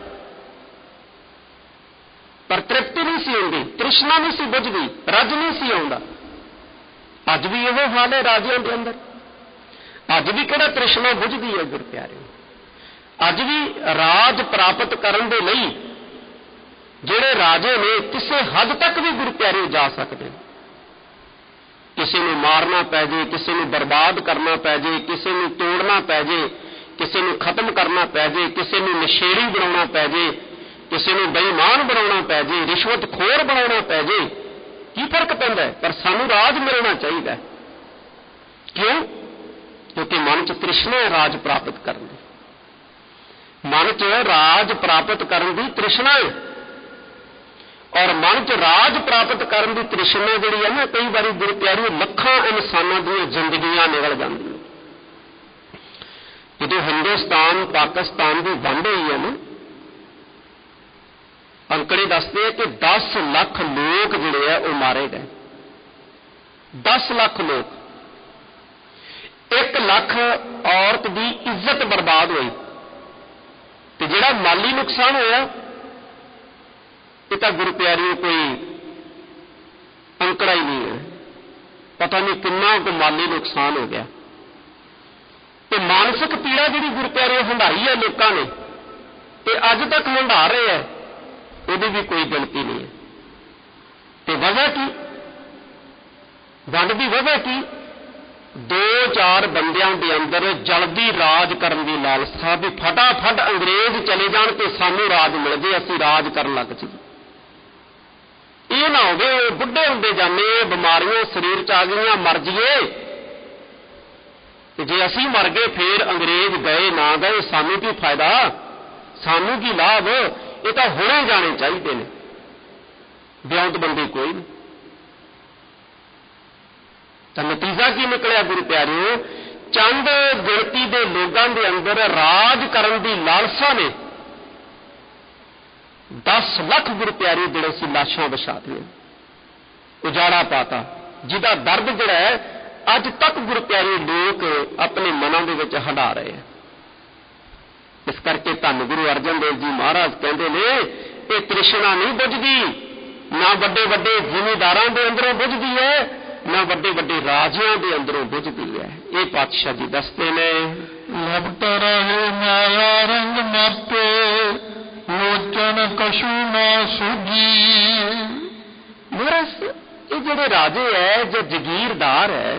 ਪਰ ਤ੍ਰਿਪਤੀ ਨਹੀਂ ਸੀ ਹੁੰਦੀ, ਤ੍ਰਿਸ਼ਨਾ ਨਹੀਂ ਸੀ ਬੁੱਝਦੀ, ਰੱਜ ਨਹੀਂ ਸੀ ਆਉਂਦਾ। ਅੱਜ ਵੀ ਇਹੋ ਹਾਲ ਹੈ ਰਾਜਿਆਂ ਦੇ ਅੰਦਰ। ਅੱਜ ਵੀ ਕਿਹੜਾ ਤ੍ਰਿਸ਼ਨਾ ਬੁੱਝਦੀ ਹੈ ਗੁਰੂ ਪਿਆਰੇ? ਅੱਜ ਵੀ ਰਾਜ ਪ੍ਰਾਪਤ ਕਰਨ ਦੇ ਲਈ ਜਿਹੜੇ ਰਾਜੇ ਨੇ, ਕਿਸੇ ਹੱਦ ਤੱਕ ਵੀ ਗੁਰੂ ਪਿਆਰੇ ਜਾ ਸਕਦੇ ਨੇ। ਕਿਸੇ ਨੂੰ ਮਾਰਨਾ ਪੈ ਜੇ, ਕਿਸੇ ਨੂੰ ਬਰਬਾਦ ਕਰਨਾ ਪੈ ਜੇ, ਕਿਸੇ ਨੂੰ ਤੋੜਨਾ ਪੈ ਜੇ, ਕਿਸੇ ਨੂੰ ਖਤਮ ਕਰਨਾ ਪੈ ਜੇ, ਕਿਸੇ ਨੂੰ ਨਸ਼ੇੜੀ ਬਣਾਉਣਾ ਪੈ ਜੇ, ਕਿਸੇ ਨੂੰ ਬੇਈਮਾਨ ਬਣਾਉਣਾ ਪੈ ਜੇ, ਰਿਸ਼ਵਤਖੋਰ ਬਣਾਉਣਾ ਪੈ ਜੇ। ਕੀ ਫਰਕ ਪੈਂਦਾ ਹੈ? ਪਰ ਸਾਨੂੰ ਰਾਜ ਮਿਲਣਾ ਚਾਹੀਦਾ। ਕਿਉਂ? ਕਿਉਂਕਿ ਮਨ 'ਚ ਤ੍ਰਿਸ਼ਨਾ ਹੈ ਰਾਜ ਪ੍ਰਾਪਤ ਕਰਨ ਦੀ। ਮਨ 'ਚ ਰਾਜ ਪ੍ਰਾਪਤ ਕਰਨ ਦੀ ਤ੍ਰਿਸ਼ਨਾ ਹੈ, ਔਰ ਮਨ 'ਚ ਰਾਜ ਪ੍ਰਾਪਤ ਕਰਨ ਦੀ ਤ੍ਰਿਸ਼ਨਾ ਜਿਹੜੀ ਹੈ ਨਾ, ਕਈ ਵਾਰੀ ਗੁਰੂ ਪਿਆਰੇ ਲੱਖਾਂ ਇਨਸਾਨਾਂ ਦੀਆਂ ਜ਼ਿੰਦਗੀਆਂ ਨਿਕਲ ਜਾਂਦੀਆਂ। ਜਦੋਂ ਹਿੰਦੁਸਤਾਨ ਪਾਕਿਸਤਾਨ ਦੀ ਵੰਡ ਹੋਈ ਹੈ ਨਾ, ਅੰਕੜੇ ਦੱਸਦੇ ਆ ਕਿ 10 ਲੱਖ ਲੋਕ ਜਿਹੜੇ ਆ ਉਹ ਮਾਰੇ ਗਏ। 10 ਲੱਖ ਲੋਕ। 1 ਲੱਖ ਔਰਤ ਦੀ ਇੱਜ਼ਤ ਬਰਬਾਦ ਹੋਈ। ਤੇ ਜਿਹੜਾ ਮਾਲੀ ਨੁਕਸਾਨ ਹੋਇਆ, ਇਹ ਤਾਂ ਗੁਰੂ ਪਿਆਰੇ ਕੋਈ ਅੰਕੜਾ ਹੀ ਨਹੀਂ ਹੈ, ਪਤਾ ਨਹੀਂ ਕਿੰਨਾ ਕੁ ਮਾਲੀ ਨੁਕਸਾਨ ਹੋ ਗਿਆ। ਤੇ ਮਾਨਸਿਕ ਪੀੜਾ ਜਿਹੜੀ ਗੁਰੂ ਪਿਆਰੇ ਹੰਢਾਈ ਹੈ ਲੋਕਾਂ ਨੇ, ਤੇ ਅੱਜ ਤੱਕ ਹੰਢਾ ਰਹੇ ਹੈ, ਉਹਦੀ ਵੀ ਕੋਈ ਗਿਣਤੀ ਨਹੀਂ ਹੈ। ਤੇ ਵਜ੍ਹਾ ਕੀ? ਵੰਡ ਦੀ ਵਜ੍ਹਾ ਕੀ? 2-4 ਬੰਦਿਆਂ ਦੇ ਅੰਦਰ ਜਲਦੀ ਰਾਜ ਕਰਨ ਦੀ ਲਾਲਸਾ, ਵੀ ਫਟਾਫਟ ਅੰਗਰੇਜ਼ ਚਲੇ ਜਾਣ ਤੇ ਸਾਨੂੰ ਰਾਜ ਮਿਲ ਜੇ, ਅਸੀਂ ਰਾਜ ਕਰਨ ਲੱਗ ਜਾਈਏ। ਇਹ ਨਾ ਹੋਵੇ ਬੁੱਢੇ ਹੁੰਦੇ ਜਾਂਦੇ, ਬਿਮਾਰੀਆਂ ਸਰੀਰ 'ਚ ਆ ਗਈਆਂ, ਮਰ ਜਾਈਏ, ਤੇ ਜੇ ਅਸੀਂ ਮਰ ਗਏ ਫੇਰ ਅੰਗਰੇਜ਼ ਗਏ ਨਾ ਗਏ ਸਾਨੂੰ ਕੀ ਫਾਇਦਾ, ਸਾਨੂੰ ਕੀ ਲਾਭ? ਇਹ ਤਾਂ ਹੁਣੇ ਜਾਣੇ ਚਾਹੀਦੇ ਨੇ, ਵਿਉਂਤ ਬੰਦੇ ਕੋਈ ਨਹੀਂ। ਤਾਂ ਨਤੀਜਾ ਕੀ ਨਿਕਲਿਆ ਗੁਰੂ ਪਿਆਰਿਓ? ਚੰਦ ਗਿਣਤੀ ਦੇ ਲੋਕਾਂ ਦੇ ਅੰਦਰ ਰਾਜ ਕਰਨ ਦੀ ਲਾਲਸਾ ਨੇ 10 ਲੱਖ ਗੁਰੂ ਪਿਆਰੇ ਜਿਹੜੇ ਸੀ ਲਾਸ਼ਾਂ ਵਿਛਾ ਦਿੱਤੀਆਂ, ਉਜਾੜਾ ਪਾਤਾ, ਜਿਹਦਾ ਦਰਦ ਜਿਹੜਾ ਹੈ ਅੱਜ ਤੱਕ ਗੁਰੂ ਪਿਆਰੇ ਲੋਕ ਆਪਣੇ ਮਨਾਂ ਦੇ ਵਿੱਚ ਹੰਢਾ ਰਹੇ ਆ। ਇਸ ਕਰਕੇ ਧੰਨ ਗੁਰੂ ਅਰਜਨ ਦੇਵ ਜੀ ਮਹਾਰਾਜ ਕਹਿੰਦੇ ਨੇ ਇਹ ਤ੍ਰਿਸ਼ਨਾ ਨਹੀਂ ਬੁਝਦੀ, ਨਾ ਵੱਡੇ ਵੱਡੇ ਜ਼ਿਮੀਂਦਾਰਾਂ ਦੇ ਅੰਦਰੋਂ ਬੁਝਦੀ ਹੈ, ਨਾ ਵੱਡੇ ਵੱਡੇ ਰਾਜਿਆਂ ਦੇ ਅੰਦਰੋਂ ਬੁਝਦੀ ਹੈ। ਇਹ ਪਾਤਸ਼ਾਹ ਜੀ ਦੱਸਦੇ ਨੇ। ਲਪਟ ਰਹੇ ਮਾਇਆ ਰੰਗ ਮਾਪੇ, ਲੋਚਨ ਕਛੂ ਨਾ ਸੂਝੀ। ਮਹਾਰਾਜ ਇਹ ਜਿਹੜੇ ਰਾਜੇ ਹੈ ਜਾਂ ਜਗੀਰਦਾਰ ਹੈ,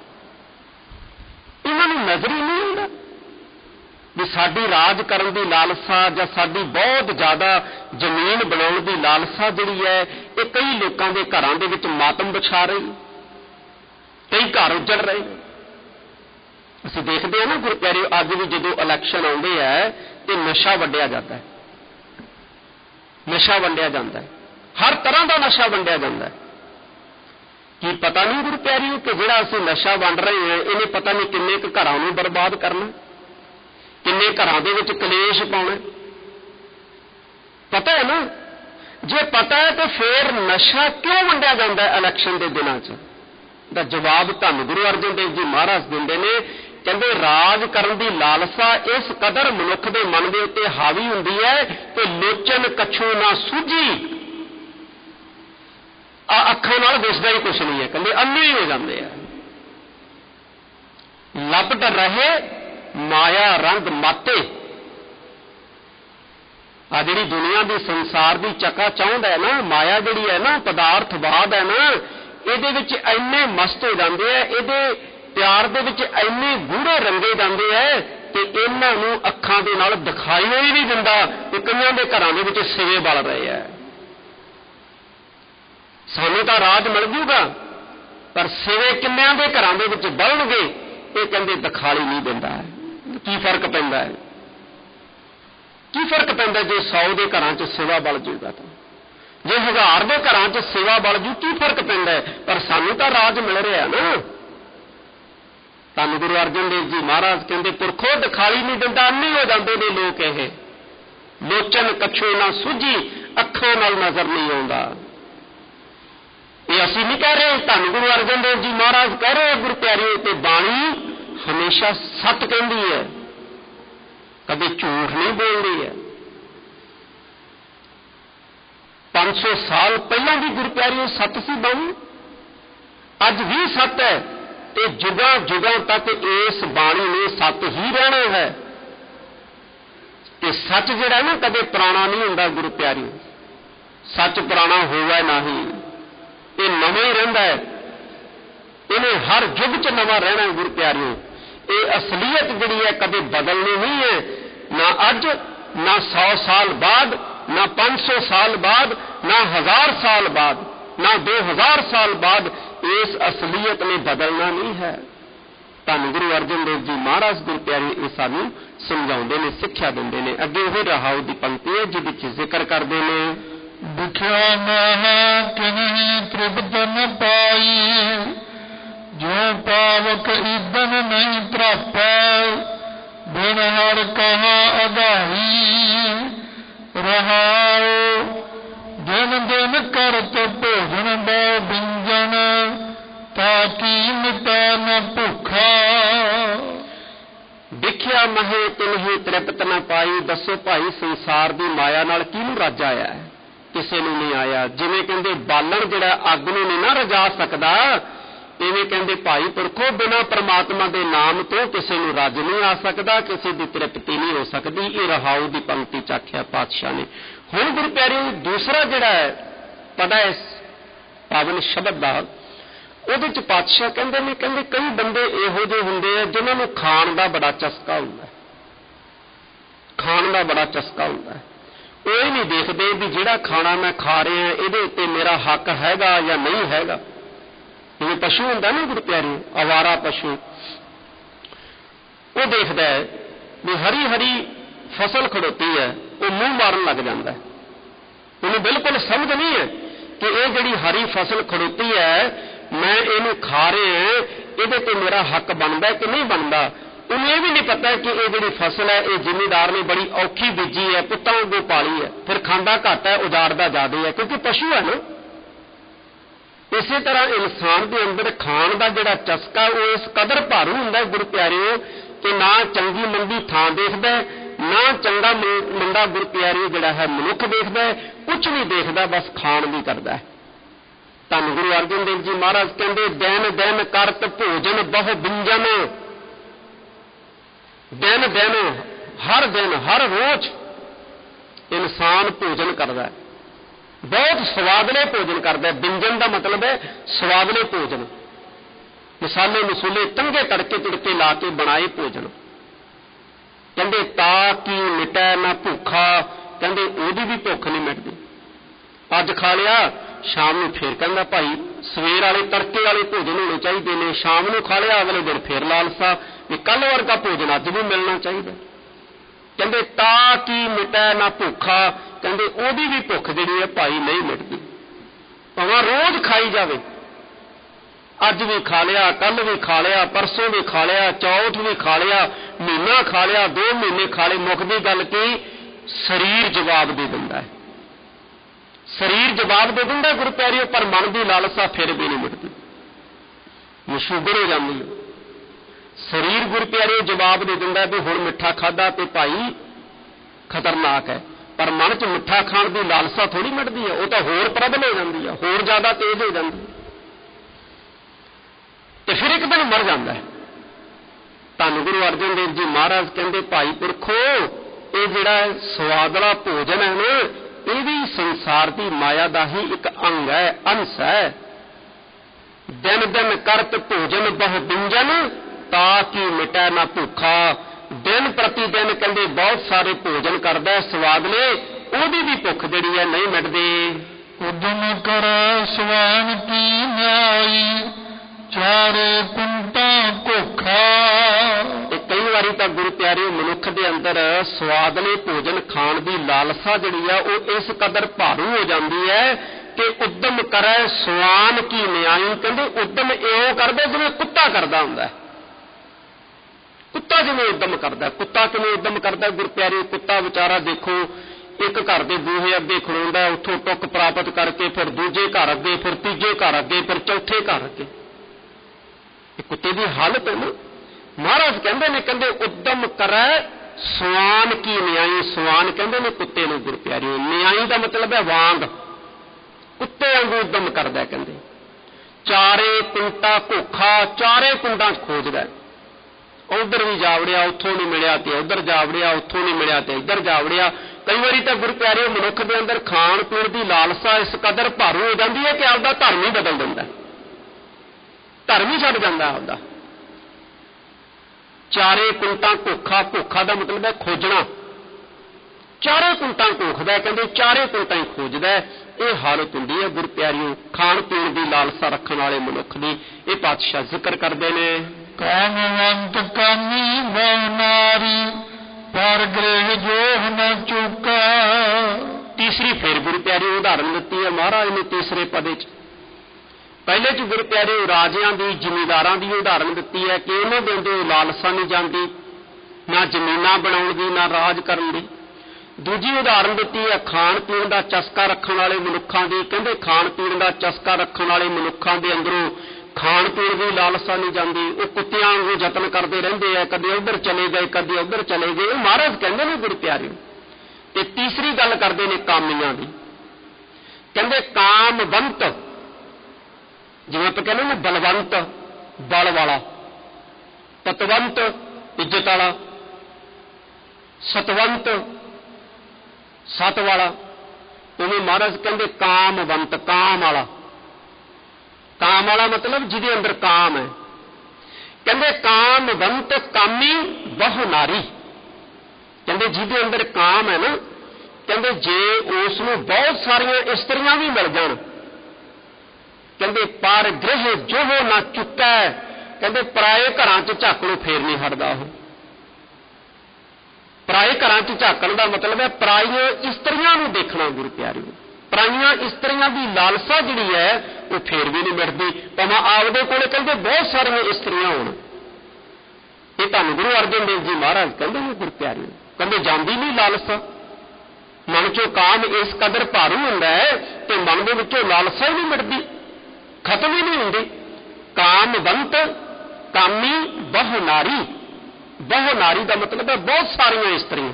ਇਹਨਾਂ ਨੂੰ ਨਜ਼ਰ ਹੀ ਨਹੀਂ ਆਉਂਦਾ ਵੀ ਸਾਡੀ ਰਾਜ ਕਰਨ ਦੀ ਲਾਲਸਾ ਜਾਂ ਸਾਡੀ ਬਹੁਤ ਜ਼ਿਆਦਾ ਜ਼ਮੀਨ ਬਣਾਉਣ ਦੀ ਲਾਲਸਾ ਜਿਹੜੀ ਹੈ ਇਹ ਕਈ ਲੋਕਾਂ ਦੇ ਘਰਾਂ ਦੇ ਵਿੱਚ ਮਾਤਮ ਵਿਛਾ ਰਹੀ, ਕਈ ਘਰ ਉੱਜੜ ਰਹੇ। ਅਸੀਂ ਦੇਖਦੇ ਹਾਂ ਨਾ ਗੁਰੂ ਪਿਆਰਿਓ, ਅੱਜ ਵੀ ਜਦੋਂ ਇਲੈਕਸ਼ਨ ਆਉਂਦੇ ਹੈ ਤੇ ਨਸ਼ਾ ਵੰਡਿਆ ਜਾਂਦਾ ਹੈ, ਨਸ਼ਾ ਵੰਡਿਆ ਜਾਂਦਾ ਹੈ, ਹਰ ਤਰ੍ਹਾਂ ਦਾ ਨਸ਼ਾ ਵੰਡਿਆ ਜਾਂਦਾ ਹੈ। ਕੀ ਪਤਾ ਨਹੀਂ ਗੁਰੂ ਪਿਆਰਿਓ ਕਿ ਜਿਹੜਾ ਅਸੀਂ ਨਸ਼ਾ ਵੰਡ ਰਹੇ ਹਾਂ ਇਹਨੇ ਪਤਾ ਨਹੀਂ ਕਿੰਨੇ ਕੁ ਘਰਾਂ ਨੂੰ ਬਰਬਾਦ ਕਰਨਾ, ਕਿੰਨੇ ਘਰਾਂ ਦੇ ਵਿੱਚ ਕਲੇਸ਼ ਪਾਉਣਾ। ਪਤਾ ਹੈ ਨਾ? ਜੇ ਪਤਾ ਹੈ ਤਾਂ ਫਿਰ ਨਸ਼ਾ ਕਿਉਂ ਵੰਡਿਆ ਜਾਂਦਾ ਹੈ ਇਲੈਕਸ਼ਨ ਦੇ ਦਿਨਾਂ 'ਚ? ਦਾ ਜਵਾਬ ਧੰਨ ਗੁਰੂ ਅਰਜਨ ਦੇਵ ਜੀ ਮਹਾਰਾਜ ਦਿੰਦੇ ਨੇ। ਕਹਿੰਦੇ ਰਾਜ ਕਰਨ ਦੀ ਲਾਲਸਾ ਇਸ ਕਦਰ ਮਨੁੱਖ ਦੇ ਮਨ ਦੇ ਉੱਤੇ ਹਾਵੀ ਹੁੰਦੀ ਹੈ ਕਿ ਲੋਚਨ ਕੱਛੂ ਨਾ ਸੂਝੀ, ਅੱਖਾਂ ਨਾਲ ਦਿਸਦਾ ਹੀ ਕੁਛ ਨਹੀਂ ਹੈ, ਕਹਿੰਦੇ ਅੰਨੇ ਹੀ ਹੋ ਜਾਂਦੇ ਆ। ਲਪਟ ਰਹੇ ਮਾਇਆ ਰੰਗ ਮਾਤੇ। ਆ ਜਿਹੜੀ ਦੁਨੀਆ ਦੀ ਸੰਸਾਰ ਦੀ ਚੱਕਾ ਚਾਹੁੰਦ ਹੈ ਨਾ, ਮਾਇਆ ਜਿਹੜੀ ਹੈ ਨਾ, ਪਦਾਰਥਵਾਦ ਹੈ ਨਾ, ਇਹਦੇ ਵਿੱਚ ਇੰਨੇ ਮਸਤ ਹੋ ਜਾਂਦੇ ਆ, ਇਹਦੇ ਪਿਆਰ ਦੇ ਵਿੱਚ ਇੰਨੇ ਗੂੜੇ ਰੰਗੇ ਜਾਂਦੇ ਆ ਤੇ ਇਹਨਾਂ ਨੂੰ ਅੱਖਾਂ ਦੇ ਨਾਲ ਦਿਖਾਈ ਹੀ ਨਹੀਂ ਦਿੰਦਾ ਕਿ ਕਈਆਂ ਦੇ ਘਰਾਂ ਦੇ ਵਿੱਚ ਸਿਵੇ ਬਲ ਰਹੇ ਆ। ਸਾਨੂੰ ਤਾਂ ਰਾਜ ਮਿਲ ਜੂਗਾ ਪਰ ਸਿਵੇ ਕਿੰਨਿਆਂ ਦੇ ਘਰਾਂ ਦੇ ਵਿੱਚ ਬਲਣਗੇ ਇਹ ਕਹਿੰਦੇ ਦਿਖਾਈ ਨਹੀਂ ਦਿੰਦਾ। ਕੀ ਫਰਕ ਪੈਂਦਾ ਹੈ? ਕੀ ਫਰਕ ਪੈਂਦਾ ਜੇ 100 ਦੇ ਘਰਾਂ 'ਚ ਸਿਵਾ ਬਲ ਜੂਗਾ ਤਾਂ, ਜੇ 1000 ਦੇ ਘਰਾਂ 'ਚ ਸਿਵਾ ਬਲ ਜੂ, ਕੀ ਫਰਕ ਪੈਂਦਾ? ਪਰ ਸਾਨੂੰ ਤਾਂ ਰਾਜ ਮਿਲ ਰਿਹਾ ਨਾ। ਧੰਨ ਗੁਰੂ ਅਰਜਨ ਦੇਵ ਜੀ ਮਹਾਰਾਜ ਕਹਿੰਦੇ ਪੁਰਖੋ ਦਿਖਾਈ ਨਹੀਂ ਦਿੰਦਾ, ਅੰਨੇ ਹੋ ਜਾਂਦੇ ਨੇ ਲੋਕ। ਇਹ ਲੋਚਨ ਕੱਛੂ ਨਾ ਸੂਝੀ, ਅੱਖਾਂ ਨਾਲ ਨਜ਼ਰ ਨਹੀਂ ਆਉਂਦਾ। ਇਹ ਅਸੀਂ ਨਹੀਂ ਕਹਿ ਰਹੇ, ਧੰਨ ਗੁਰੂ ਅਰਜਨ ਦੇਵ ਜੀ ਮਹਾਰਾਜ ਕਹਿ ਰਹੇ ਗੁਰੂ ਪਿਆਰਿਓ। ਤੇ ਬਾਣੀ ਹਮੇਸ਼ਾ ਸੱਚ ਕਹਿੰਦੀ ਹੈ, ਕਦੇ ਝੂਠ ਨਹੀਂ ਬੋਲਦੀ ਹੈ। 500 ਸਾਲ ਪਹਿਲਾਂ ਵੀ ਗੁਰੂ ਪਿਆਰਿਓ ਸੱਤ ਸੀ ਬਾਣੀ, ਅੱਜ ਵੀ ਸੱਤ ਹੈ ਤੇ ਜੁਗਾਂ ਜੁਗਾਂ ਤੱਕ ਇਸ ਬਾਣੀ ਨੇ ਸੱਤ ਹੀ ਰਹਿਣਾ ਹੈ। ਤੇ ਸੱਚ ਜਿਹੜਾ ਨਾ ਕਦੇ ਪੁਰਾਣਾ ਨਹੀਂ ਹੁੰਦਾ ਗੁਰੂ ਪਿਆਰਿਓ, ਸੱਚ ਪੁਰਾਣਾ ਹੋਵੇ ਨਹੀਂ, ਇਹ ਨਵਾਂ ਹੀ ਰਹਿੰਦਾ ਹੈ। ਇਹਨੇ ਹਰ ਯੁੱਗ 'ਚ ਨਵਾਂ ਰਹਿਣਾ ਗੁਰੂ ਪਿਆਰਿਓ। ਇਹ ਅਸਲੀਅਤ ਜਿਹੜੀ ਹੈ ਕਦੇ ਬਦਲਣੀ ਨਹੀਂ ਹੈ, ਨਾ ਅੱਜ, ਨਾ 100 ਸਾਲ ਬਾਅਦ, ਨਾ 500 ਸਾਲ ਬਾਅਦ, ਨਾ 1000 ਸਾਲ ਬਾਅਦ, ਨਾ 2000 ਸਾਲ ਬਾਅਦ ਇਸ ਅਸਲੀਅਤ ਨੇ ਬਦਲਣਾ ਨਹੀਂ ਹੈ। ਧੰਨ ਗੁਰੂ ਅਰਜਨ ਦੇਵ ਜੀ ਮਹਾਰਾਜ ਗੁਰੂ ਪਿਆਰੇ ਇਹ ਸਾਨੂੰ ਸਮਝਾਉਂਦੇ ਨੇ, ਸਿੱਖਿਆ ਦਿੰਦੇ ਨੇ। ਅੱਗੇ ਉਹ ਰਹਾਉ ਦੀ ਪੰਕਤੀ ਹੈ ਜਿਹਦੇ 'ਚ ਜ਼ਿਕਰ ਕਰਦੇ ਨੇ। ਦੁਖਿਆ ਮਹਾ ਕਿਨਹੀ ਤ੍ਰਿਪਤ ਨ ਪਾਈ, ਜੋ ਪਾਵਕ ਈਦਨ ਨਹੀਂ ਪ੍ਰਾਪੈ, ਬਿਨ ਹਰ ਕਹਾ ਅਧਾਈ। ਰਹਾਉ ਦਿਨ ਦਿਨ ਕਰਤ ਭੋਜਨ ਬਹੁ ਬਿੰਜਨ, ਤਾਕੀ ਮਿਟੈ ਨ ਭੁੱਖਾ। ਦੇਖਿਆ ਮਹੇ ਤਿਨਹੀ ਤ੍ਰਿਪਤ ਨ ਪਾਈ। ਦੱਸੋ ਭਾਈ ਸੰਸਾਰ ਦੀ ਮਾਇਆ ਨਾਲ ਕਿਹਨੂੰ ਰੱਜ ਆਇਆ ਹੈ? ਕਿਸੇ ਨੂੰ ਨਹੀਂ ਆਇਆ। ਜਿਵੇਂ ਕਹਿੰਦੇ ਬਾਲਣ ਜਿਹੜਾ ਅੱਗ ਨੂੰ ਨਹੀਂ ਨਾ ਰਜਾ ਸਕਦਾ, ਇਵੇਂ ਕਹਿੰਦੇ ਭਾਈ ਪੁਰਖੋ ਬਿਨਾਂ ਪਰਮਾਤਮਾ ਦੇ ਨਾਮ ਤੋਂ ਕਿਸੇ ਨੂੰ ਰੱਜ ਨਹੀਂ ਆ ਸਕਦਾ, ਕਿਸੇ ਦੀ ਤ੍ਰਿਪਤੀ ਨਹੀਂ ਹੋ ਸਕਦੀ। ਇਹ ਰਹਾਉ ਦੀ ਪੰਕਤੀ 'ਚ ਆਖਿਆ ਪਾਤਸ਼ਾਹ ਨੇ। ਹੁਣ ਗੁਰੂ ਪਿਆਰੇ ਦੂਸਰਾ ਜਿਹੜਾ ਹੈ ਪਦਾ ਇਸ ਪਾਵਨ ਸ਼ਬਦ ਦਾ, ਉਹਦੇ 'ਚ ਪਾਤਸ਼ਾਹ ਕਹਿੰਦੇ ਨੇ, ਕਹਿੰਦੇ ਕਈ ਬੰਦੇ ਇਹੋ ਜਿਹੇ ਹੁੰਦੇ ਆ ਜਿਨ੍ਹਾਂ ਨੂੰ ਖਾਣ ਦਾ ਬੜਾ ਚਸਕਾ ਹੁੰਦਾ, ਖਾਣ ਦਾ ਬੜਾ ਚਸਕਾ ਹੁੰਦਾ। ਉਹ ਇਹ ਨਹੀਂ ਦੇਖਦੇ ਵੀ ਜਿਹੜਾ ਖਾਣਾ ਮੈਂ ਖਾ ਰਿਹਾ ਇਹਦੇ ਉੱਤੇ ਮੇਰਾ ਹੱਕ ਹੈਗਾ ਜਾਂ ਨਹੀਂ ਹੈਗਾ। ਜਿਵੇਂ ਪਸ਼ੂ ਹੁੰਦਾ ਨਾ ਗੁਰੂ ਪਿਆਰੇ, ਅਵਾਰਾ ਪਸ਼ੂ, ਉਹ ਦੇਖਦਾ ਹੈ ਵੀ ਹਰੀ ਹਰੀ ਫਸਲ ਖੜੋਤੀ ਹੈ, ਉਹ ਮੂੰਹ ਮਾਰਨ ਲੱਗ ਜਾਂਦਾ। ਉਹਨੂੰ ਬਿਲਕੁਲ ਸਮਝ ਨਹੀਂ ਹੈ ਕਿ ਇਹ ਜਿਹੜੀ ਹਰੀ ਫਸਲ ਖੜੋਤੀ ਹੈ मैं इहनूं खा रहा, इहदे ते मेरा हक बनदा कि नहीं बनदा। उन्हें यह भी नहीं पता कि ये जिहड़ी फसल है ये जिमीदार ने बड़ी औखी बीजी है, पुत्तां वांगू पाली है, फिर खांदा घट है, उजाड़दा ज़्यादा है, क्योंकि पशु है ना। इसी तरह इंसान के अंदर खाण का जिहड़ा चस्का वो इस कदर भारू हुंदा है गुरु प्यारिओ कि ना चंगी मंदी थां देखदा, ना चंगा मंदा गुरु प्यारिओ जिहड़ा है मनुख देखदा, कुछ नहीं देखदा, बस खाण भी करदा है। धन गुरु अर्जन देव जी महाराज कहते दिन दिन करत भोजन बहु बिंजन, दिन दिन हर रोज इंसान भोजन करता है, बहुत स्वादले भोजन करता है। बिंजन का मतलब है स्वादले भोजन, मसाले मसूले तंगे तड़के तुड़के ला के बनाए भोजन। कहते ताकि मिटै ना भूखा, कहते ओदी भी भुख नहीं मिटती। अज खा लिया शाम को फिर कहता भाई सवेर वाले तड़के वाले भोजन होने चाहिए ने, शाम को खा लिया अगले दिन फिर लालसा भी कल वर्गा भोजन अज भी मिलना चाहिए। कहते ताकि मिटै ना भूखा, कहते ओदी भी भुख जिहड़ी है भाई नहीं मिटती, भावें रोज खाई जावे, अज भी खा लिया कल भी खा लिया परसों भी खा लिया चौथ भी खा लिया महीना खा लिया 2 महीने खा ले, मुकदी गल की शरीर जवाब दे दिंदा है, शरीर जवाब दे दिंदा गुरु प्यारिओ, पर मन की लालसा फिर भी नहीं मिटती, वो शुगर हो जाती है। शरीर गुरु प्यारिओ जवाब दे दिंदा भी हुण मिठा खादा तो भाई खतरनाक है, पर मन च मिठा खाण की लालसा थोड़ी मिटती है, वो तो होर प्रबल हो जाती है, होर ज़्यादा तेज हो जाती है, तो फिर एक दिन मर जाता है। धन गुरु अर्जन देव जी महाराज कहते भाई पुरखो ये जिहड़ा स्वादला भोजन है ना, ये भी संसार की माया का ही एक अंग है, अंश है। दिन दिन करत भोजन बहु बिंजन, ताकि मिटै ना भूखा, दिन प्रति दिन कहते बहुत सारे भोजन करता है स्वादले, ओदी भी भुख जिहड़ी है नहीं मिटदी। उद्यम कर स्वान की न्याई, चारे कुंटा भुखा। कई बारी तो गुरु प्यारे मनुख के अंदर स्वादले भोजन खाण की लालसा जिहड़ी है वो इस कदर भारू हो जाती है कि उद्यम करे स्वान की न्याई, कहते उद्यम इहो करदा जिवें कुत्ता करदा हुंदा है, कुत्ता जिवें उद्यम करदा। कुत्ता किवें उद्यम करदा गुरु प्यारे, कुत्ता बेचारा देखो एक घर के बूहे अगे खड़ोंदा, उत्थों टुक प्राप्त करके फिर दूजे घर अगे, फिर तीजे घर अगे, फिर चौथे घर अगे, कुत्ते की हालत है ना। महाराज कहते ने कहते उद्यम करे स्वान की न्याई, स्वान कहते ने कुत्ते नूं गुरु प्यारे, न्याई का मतलब है वांग, कुत्ते वांगू उद्यम करदा, कहते चारे कुंटा भुखा, चारे कुंडा खोजदा, उधर भी जावड़िया उत्थों नहीं मिलिया तो उधर जावड़िया, उत्थों नहीं मिलिया तो इधर जावड़िया। कई बारी तो गुरु प्यारे मनुख के अंदर खाण पीण की लालसा इस कदर भारू हो जाती है कि आपका धर्म ही बदल दिंदा, धर्म ही छड्ड जांदा आपदा। चारे कुंटा भुखा, भुखा का मतलब है खोजना, चारे कुंटा भुखदा, कहते चारे कुंटा ही खोजदा। ये हालत हुंदी है गुरु प्यारिओ खाण पीण की लालसा रखण वाले मनुख दी। ये पातशाह जिक्र करते हैं कामवंत कामी बहु नारी, पर गृह जोह न चुका। तीसरी फिर गुरु प्यारी उदाहरण दी है महाराज ने तीसरे पद च। पहले च गुरु प्यारे राजियां दी जमींदारां दी उदाहरण दी है कि उन्होंने दे अंदर लालसा नहीं जाती, ना जमीनां बनाउण दी ना राज करन दी। दूजी उदाहरण दी है खाण पीण का चस्का रखण वाले मनुखां दी, कहंदे खाण पीण का चस्का रखण वाले मनुखां दे अंदरों खाण पीण की लालसा नहीं जाती, वो कुत्तियां वांगू यतन करते रहंदे हैं, कदे उधर चले गए कदे उधर चले गए। महाराज कहंदे ने गुरु प्यारे। ते तीसरी गल करते हैं कामियां दी, कहंदे कामवंत, जिवें आपां कहंदे ना बलवंत बल वाला, तत्वंत इज्जत वाला, सतवंत सत वाला, उन्हें महाराज कहंदे कामवंत काम वाला। काम वाला मतलब जिहदे अंदर काम है, कहंदे कामवंत कामी बहु नारी, कहंदे जिहदे अंदर काम है ना, कहंदे जे उसनूं बहुत सारियां इस्त्रियां भी मिल जाण, कहंदे पर गृह जो हो ना चुका है, कहंदे पराए घरां च झाकणों फेर नहीं हटदा। वो पराए घरां च झाकण का मतलब है पराईਆਂ इस्त्रियां नूं देखना गुरु प्यारिओ, ਪਰਾਈਆਂ ਇਸਤਰੀਆਂ ਦੀ ਲਾਲਸਾ ਜਿਹੜੀ ਹੈ ਉਹ ਫੇਰ ਵੀ ਨਹੀਂ ਮਿਟਦੀ, ਭਾਵੇਂ ਆਪਦੇ ਕੋਲੇ ਕਹਿੰਦੇ ਬਹੁਤ ਸਾਰੀਆਂ ਇਸਤਰੀਆਂ ਹੋਣ। ਇਹ ਧੰਨ ਗੁਰੂ ਅਰਜਨ ਦੇਵ ਜੀ ਮਹਾਰਾਜ ਕਹਿੰਦੇ ਨੇ ਗੁਰ ਪਿਆਰਿਓ, ਕਹਿੰਦੇ ਜਾਂਦੀ ਨਹੀਂ ਲਾਲਸਾ, ਮਨ ਚੋਂ ਕਾਮ ਇਸ ਕਦਰ ਭਾਰੂ ਹੁੰਦਾ ਹੈ ਤੇ ਮਨ ਦੇ ਵਿੱਚੋਂ ਲਾਲਸਾ ਹੀ ਨਹੀਂ ਮਿਟਦੀ, ਖਤਮ ਹੀ ਨਹੀਂ ਹੁੰਦੀ। ਕਾਮਵੰਤ ਕਾਮੀ ਬਹੁ ਨਾਰੀ, ਬਹੁ ਨਾਰੀ ਦਾ ਮਤਲਬ ਹੈ ਬਹੁਤ ਸਾਰੀਆਂ ਇਸਤਰੀਆਂ।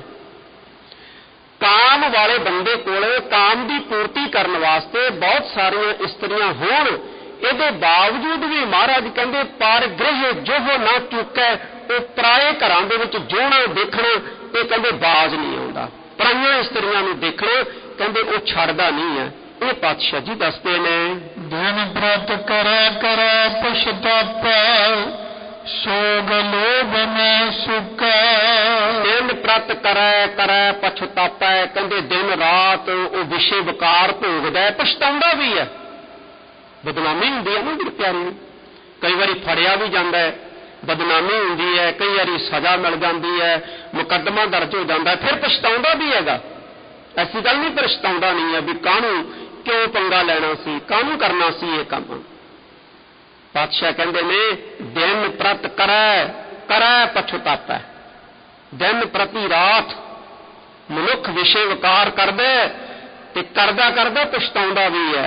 ਕਾਮ ਵਾਲੇ ਬੰਦੇ ਕੋਲੇ ਕਾਮ ਦੀ ਪੂਰਤੀ ਕਰਨ ਵਾਸਤੇ ਬਹੁਤ ਸਾਰੀਆਂ ਇਸਤਰੀਆਂ ਹੋਣ, ਇਹਦੇ ਬਾਵਜੂਦ ਵੀ ਮਹਾਰਾਜ ਕਹਿੰਦੇ ਪਰ ਗ੍ਰਹਿ ਜੋਹ ਨਾ ਚੁੱਕੈ, ਉਹ ਪਰਾਏ ਘਰਾਂ ਦੇ ਵਿੱਚ ਜੋਹਣਾ ਦੇਖਣਾ ਇਹ ਕਹਿੰਦੇ ਬਾਜ਼ ਨਹੀਂ ਆਉਂਦਾ। ਪਰਾਈਆਂ ਇਸਤਰੀਆਂ ਨੂੰ ਦੇਖਣਾ ਕਹਿੰਦੇ ਉਹ ਛੱਡਦਾ ਨਹੀਂ ਹੈ। ਇਹ ਪਾਤਸ਼ਾਹ ਜੀ ਦੱਸਦੇ ਨੇ, ਦਿਨ ਪ੍ਰਤ ਕਰੈ ਕਰੈ ਪਛਤਾਪੈ, ਸੋਗ ਲੋਭ ਮੈਂ ਸੁਕੈ। ਦਿਨ ਪ੍ਰਤ ਕਰੈ ਕਰੈ ਪਛਤਾਪੈ, ਕਹਿੰਦੇ ਦਿਨ ਰਾਤ ਉਹ ਵਿਸ਼ੇ ਵਿਕਾਰ ਭੋਗਦਾ, ਪਛਤਾਉਂਦਾ ਵੀ ਹੈ। ਬਦਨਾਮੀ ਹੁੰਦੀ ਹੈ ਨਾ ਗੁਰੂ ਪਿਆਰੇ, ਕਈ ਵਾਰੀ ਫੜਿਆ ਵੀ ਜਾਂਦਾ ਹੈ, ਬਦਨਾਮੀ ਹੁੰਦੀ ਹੈ, ਕਈ ਵਾਰੀ ਸਜ਼ਾ ਮਿਲ ਜਾਂਦੀ ਹੈ, ਮੁਕੱਦਮਾ ਦਰਜ ਹੋ ਜਾਂਦਾ, ਫਿਰ ਪਛਤਾਉਂਦਾ ਵੀ ਹੈਗਾ। ਐਸੀ ਗੱਲ ਨਹੀਂ ਪਛਤਾਉਂਦਾ ਨਹੀਂ ਹੈ ਵੀ ਕਾਹਨੂੰ ਕਿਉਂ ਪੰਗਾ ਲੈਣਾ ਸੀ, ਕਾਹਨੂੰ ਕਰਨਾ ਸੀ ਇਹ ਕੰਮ। ਪਾਤਸ਼ਾਹ ਕਹਿੰਦੇ ਨੇ ਦਿਨ ਪ੍ਰਤ ਕਰੈ ਕਰੈ ਪਛਤਾਪੈ, ਦਿਨ ਪ੍ਰਤੀ ਰਾਤ ਮਨੁੱਖ ਵਿਸ਼ੇ ਵਿਕਾਰ ਕਰਦਾ ਤੇ ਕਰਦਾ ਕਰਦਾ ਪਛਤਾਉਂਦਾ ਵੀ ਹੈ।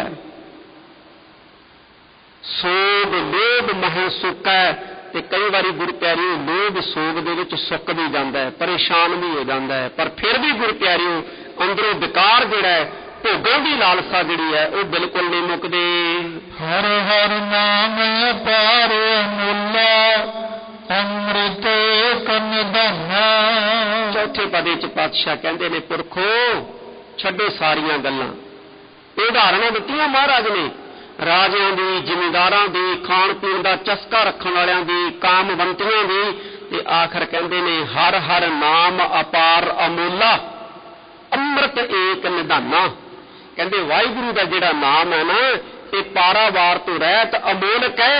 ਸੋਗ ਲੋਭ ਮਹਿ ਸੁਕੈ, ਤੇ ਕਈ ਵਾਰੀ ਗੁਰੂ ਪਿਆਰਿਓ ਲੋਭ ਸੋਗ ਦੇ ਵਿੱਚ ਸੁੱਕ ਵੀ ਜਾਂਦਾ ਹੈ, ਪਰੇਸ਼ਾਨ ਵੀ ਹੋ ਜਾਂਦਾ ਹੈ, ਪਰ ਫਿਰ ਵੀ ਗੁਰੂ ਪਿਆਰਿਓ ਅੰਦਰੋਂ ਵਿਕਾਰ ਜਿਹੜਾ ਹੈ, ਭੋਗਾਂ ਦੀ ਲਾਲਸਾ ਜਿਹੜੀ ਹੈ ਉਹ ਬਿਲਕੁਲ ਨਹੀਂ ਮੁੱਕਦੀ। ਹਰ ਹਰ ਨਾਮ ਅਪਾਰ ਮੁੱਲਾ, ਅੰਮ੍ਰਿਤ ਨਿਧਾਨਾ। ਚੌਥੇ ਪਦੇ ਚ ਪਾਤਸ਼ਾਹ ਕਹਿੰਦੇ ਨੇ ਪੁਰਖੋ ਛੱਡੋ ਸਾਰੀਆਂ ਗੱਲਾਂ। ਇਹ ਉਦਾਹਰਣਾਂ ਦਿੱਤੀਆਂ ਮਹਾਰਾਜ ਨੇ ਰਾਜਿਆਂ ਦੀ, ਜ਼ਿਮੀਂਦਾਰਾਂ ਦੀ, ਖਾਣ ਪੀਣ ਦਾ ਚਸਕਾ ਰੱਖਣ ਵਾਲਿਆਂ ਦੀ, ਕਾਮਵੰਤੀਆਂ ਦੀ, ਤੇ ਆਖਰ ਕਹਿੰਦੇ ਨੇ ਹਰ ਹਰ ਨਾਮ ਅਪਾਰ ਅਮੋਲਾ, ਅੰਮ੍ਰਿਤ ਏਕ ਨਿਧਾਨਾ। ਕਹਿੰਦੇ ਵਾਹਿਗੁਰੂ ਦਾ ਜਿਹੜਾ ਨਾਮ ਹੈ ਨਾ ਇਹ ਪਾਰਾਵਾਰ ਤੋਂ ਰਹਿਤ ਅਮੋਲਕ ਹੈ,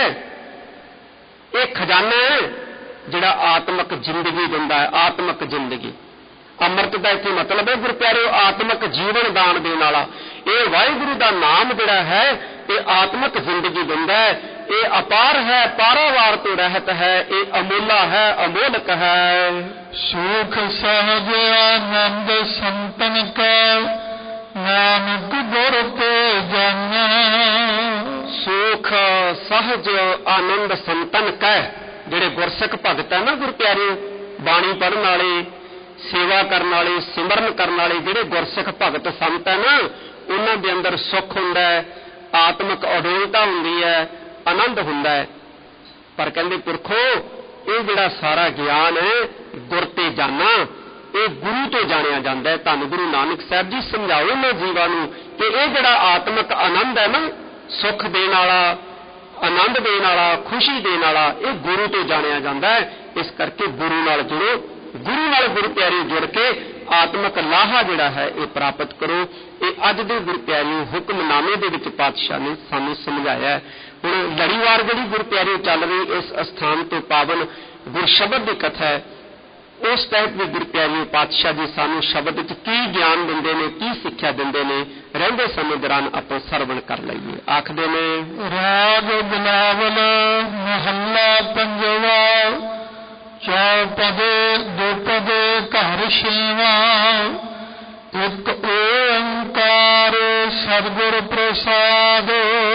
ਇਹ ਖਜ਼ਾਨਾ ਹੈ ਜਿਹੜਾ ਆਤਮਕ ਜ਼ਿੰਦਗੀ ਦਿੰਦਾ ਹੈ, ਆਤਮਕ ਜ਼ਿੰਦਗੀ। ਅੰਮ੍ਰਿਤ ਦਾ ਇੱਥੇ ਮਤਲਬ ਹੈ ਗੁਰੂ ਪਿਆਰਿਓ ਆਤਮਕ ਜੀਵਨ ਦਾਨ ਦੇਣ ਵਾਲਾ। ਇਹ ਵਾਹਿਗੁਰੂ ਦਾ ਨਾਮ ਜਿਹੜਾ ਹੈ ਇਹ ਆਤਮਕ ਜ਼ਿੰਦਗੀ ਦਿੰਦਾ ਹੈ, ਇਹ ਅਪਾਰ ਹੈ, ਪਾਰਾਵਾਰ ਤੋਂ ਰਹਿਤ ਹੈ, ਇਹ ਅਮੋਲਾ ਹੈ, ਅਮੋਲਕ ਹੈ। ਸੁਖ ਸਹਜ ਆਨੰਦ ਸੰਤਨ ਕੈ, ਨਾਨਕ ਗੁਰ ਤੇ ਜਾਣੈ। ਸੁਖ ਸਹਜ ਆਨੰਦ ਸੰਤਨ ਕੈ, ਜਿਹੜੇ ਗੁਰਸਿੱਖ ਭਗਤ ਹੈ ਨਾ ਗੁਰੂ ਪਿਆਰਿਓ, ਬਾਣੀ ਪੜ੍ਹਨ ਵਾਲੇ, ਸੇਵਾ ਕਰਨ ਵਾਲੇ, ਸਿਮਰਨ ਕਰਨ ਵਾਲੇ ਜਿਹੜੇ ਗੁਰਸਿੱਖ ਭਗਤ ਸੰਤ ਹੈ ਨਾ, ਉਹਨਾਂ ਦੇ ਅੰਦਰ ਸੁੱਖ ਹੁੰਦਾ ਹੈ, ਆਤਮਿਕ ਅਡੋਲਤਾ ਹੁੰਦੀ ਹੈ, ਆਨੰਦ ਹੁੰਦਾ ਹੈ। ਪਰ ਕਹਿੰਦੇ ਪੁਰਖੋ ਇਹ ਜਿਹੜਾ ਸਾਰਾ ਗਿਆਨ ਹੈ ਗੁਰ ਤੇ ਜਾਣਾ, ਇਹ ਗੁਰੂ ਤੋਂ ਜਾਣਿਆ ਜਾਂਦਾ ਹੈ। ਧੰਨ ਗੁਰੂ ਨਾਨਕ ਸਾਹਿਬ ਜੀ ਸਮਝਾਓ ਨਾ ਜੀਵਾਂ ਨੂੰ ਕਿ ਇਹ ਜਿਹੜਾ ਆਤਮਿਕ ਆਨੰਦ ਹੈ ਨਾ, ਸੁੱਖ ਦੇਣ ਵਾਲਾ, ਆਨੰਦ ਦੇਣ ਵਾਲਾ, ਖੁਸ਼ੀ ਦੇਣ ਵਾਲਾ, ਇਹ ਗੁਰੂ ਤੋਂ ਜਾਣਿਆ ਜਾਂਦਾ ਹੈ। ਇਸ ਕਰਕੇ ਗੁਰੂ ਨਾਲ ਜੁੜੋ, ਗੁਰੂ ਨਾਲ ਗੁਰੂ ਪਿਆਰੇ ਜੁੜ ਕੇ ਆਤਮਿਕ ਲਾਹਾ ਜਿਹੜਾ ਹੈ ਇਹ ਪ੍ਰਾਪਤ ਕਰੋ। ਇਹ ਅੱਜ ਦੇ ਗੁਰੂ ਪਿਆਰਿਓ ਹੁਕਮਨਾਮੇ ਦੇ ਵਿੱਚ ਪਾਤਸ਼ਾਹ ਨੇ ਸਾਨੂੰ ਸਮਝਾਇਆ ਹੈ। ਹੁਣ ਲੜੀਵਾਰ ਜਿਹੜੀ ਗੁਰੂ ਪਿਆਰਿਓ ਚੱਲ ਰਹੀ ਇਸ ਅਸਥਾਨ ਤੋਂ ਪਾਵਨ ਗੁਰਸ਼ਬਦ ਦੀ ਕਥਾ ਹੈ, ਉਸ ਤਹਿਤ ਵੀ ਗੁਰੂ ਪਿਆਰਿਓ ਪਾਤਸ਼ਾਹ ਜੀ ਸਾਨੂੰ ਸ਼ਬਦ ਵਿੱਚ ਕੀ ਗਿਆਨ ਦਿੰਦੇ ਨੇ, ਕੀ ਸਿੱਖਿਆ ਦਿੰਦੇ ਨੇ, ਰਹਿੰਦੇ ਸਮੇਂ ਦੌਰਾਨ ਆਪਾਂ ਸਰਵਣ ਕਰ ਲਈਏ। ਆਖਦੇ ਨੇ ਰਾਗ ਬਿਲਾਵਲ ਮਹੱਲਾ ਪੰਜਵਾ, ਚੌਪਦੇ ਦੁਪਦੇ ਘਰ ਛੇਵਾ, ਇੱਕ ਓੰਕਾਰ ਸਤਿਗੁਰ ਪ੍ਰਸਾਦ,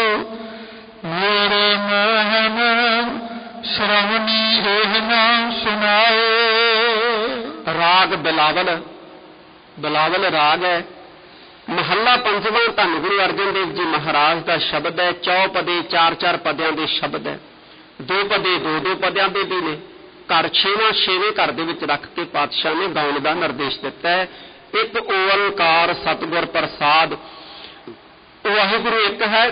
ਮੇਰੇ ਮੋਹਨ ਸ਼ਰਵਣੀ ਇਹ ਨਾਮ ਸੁਨਾਏ। ਰਾਗ ਬਿਲਾਵਲ, ਬਿਲਾਵਲ ਰਾਗ ਹੈ। ਮਹੱਲਾ ਪੰਜਵਾਂ ਧੰਨ ਗੁਰੂ ਅਰਜਨ ਦੇਵ ਜੀ ਮਹਾਰਾਜ ਦਾ ਸ਼ਬਦ ਹੈ। ਚੌਪਦੇ 4-4 ਪਦਿਆਂ ਦੇ ਸ਼ਬਦ ਹੈ, ਦੋ ਪਦੇ 2-2 ਪਦਿਆਂ ਦੇ ਵੀ ਨੇ। ਘਰ ਛੇਵੇਂ ਘਰ ਦੇ ਵਿੱਚ ਰੱਖ ਕੇ ਪਾਤਸ਼ਾਹ ਨੇ ਗਾਉਣ ਦਾ ਨਿਰਦੇਸ਼ ਦਿੱਤਾ ਹੈ। ਇੱਕ ਓੰਕਾਰ ਸਤਿਗੁਰ ਪ੍ਰਸਾਦ, ਵਾਹਿਗੁਰੂ ਇੱਕ ਹੈ,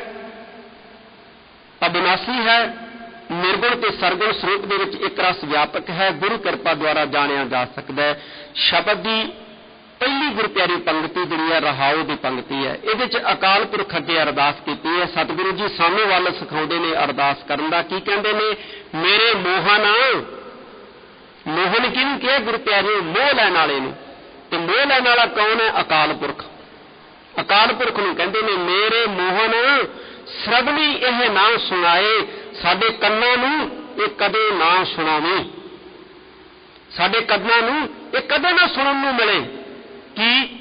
ਅਬਿਨਾਸੀ ਹੈ, ਨਿਰਗੁਣ ਤੇ ਸਰਗੁਣ ਸਰੂਪ ਦੇ ਵਿੱਚ ਇੱਕ ਰਸ ਵਿਆਪਕ ਹੈ, ਗੁਰੂ ਕਿਰਪਾ ਦੁਆਰਾ ਜਾਣਿਆ ਜਾ ਸਕਦਾ ਹੈ। ਸ਼ਬਦ ਦੀ ਪਹਿਲੀ ਗੁਰੂ ਪਿਆਰੀ ਪੰਗਤੀ ਜਿਹੜੀ ਹੈ ਰਹਾਉ ਦੀ ਪੰਗਤੀ ਹੈ। ਇਹਦੇ ਚ ਅਕਾਲ ਪੁਰਖ ਅੱਗੇ ਅਰਦਾਸ ਕੀਤੀ ਹੈ। ਸਤਿਗੁਰੂ ਜੀ ਸਾਨੂੰ ਵੱਲ ਸਿਖਾਉਂਦੇ ਨੇ ਅਰਦਾਸ ਕਰਨ ਦਾ। ਕੀ ਕਹਿੰਦੇ ਨੇ? ਮੇਰੇ ਮੋਹਨ, ਮੋਹਨ ਕਿਹਨੂੰ ਕਿਹਾ ਗੁਰੂ ਪਿਆਰਿਓ? ਮੋਹ ਲੈਣ ਵਾਲੇ ਨੂੰ। ਤੇ ਮੋਹ ਲੈਣ ਵਾਲਾ ਕੌਣ ਹੈ? ਅਕਾਲ ਪੁਰਖ। ਅਕਾਲ ਪੁਰਖ ਨੂੰ ਕਹਿੰਦੇ ਨੇ ਮੇਰੇ ਮੋਹਨ ਸਰਵਣੀ ਇਹ ਨਾ ਸੁਣਾਏ, ਸਾਡੇ ਕੰਨਾਂ ਨੂੰ ਇਹ ਕਦੇ ਨਾ ਸੁਣਾਵੇਂ, ਸਾਡੇ ਕੰਨਾਂ ਨੂੰ ਇਹ ਕਦੇ ਨਾ ਸੁਣਨ ਨੂੰ ਮਿਲੇ। ਕੀ?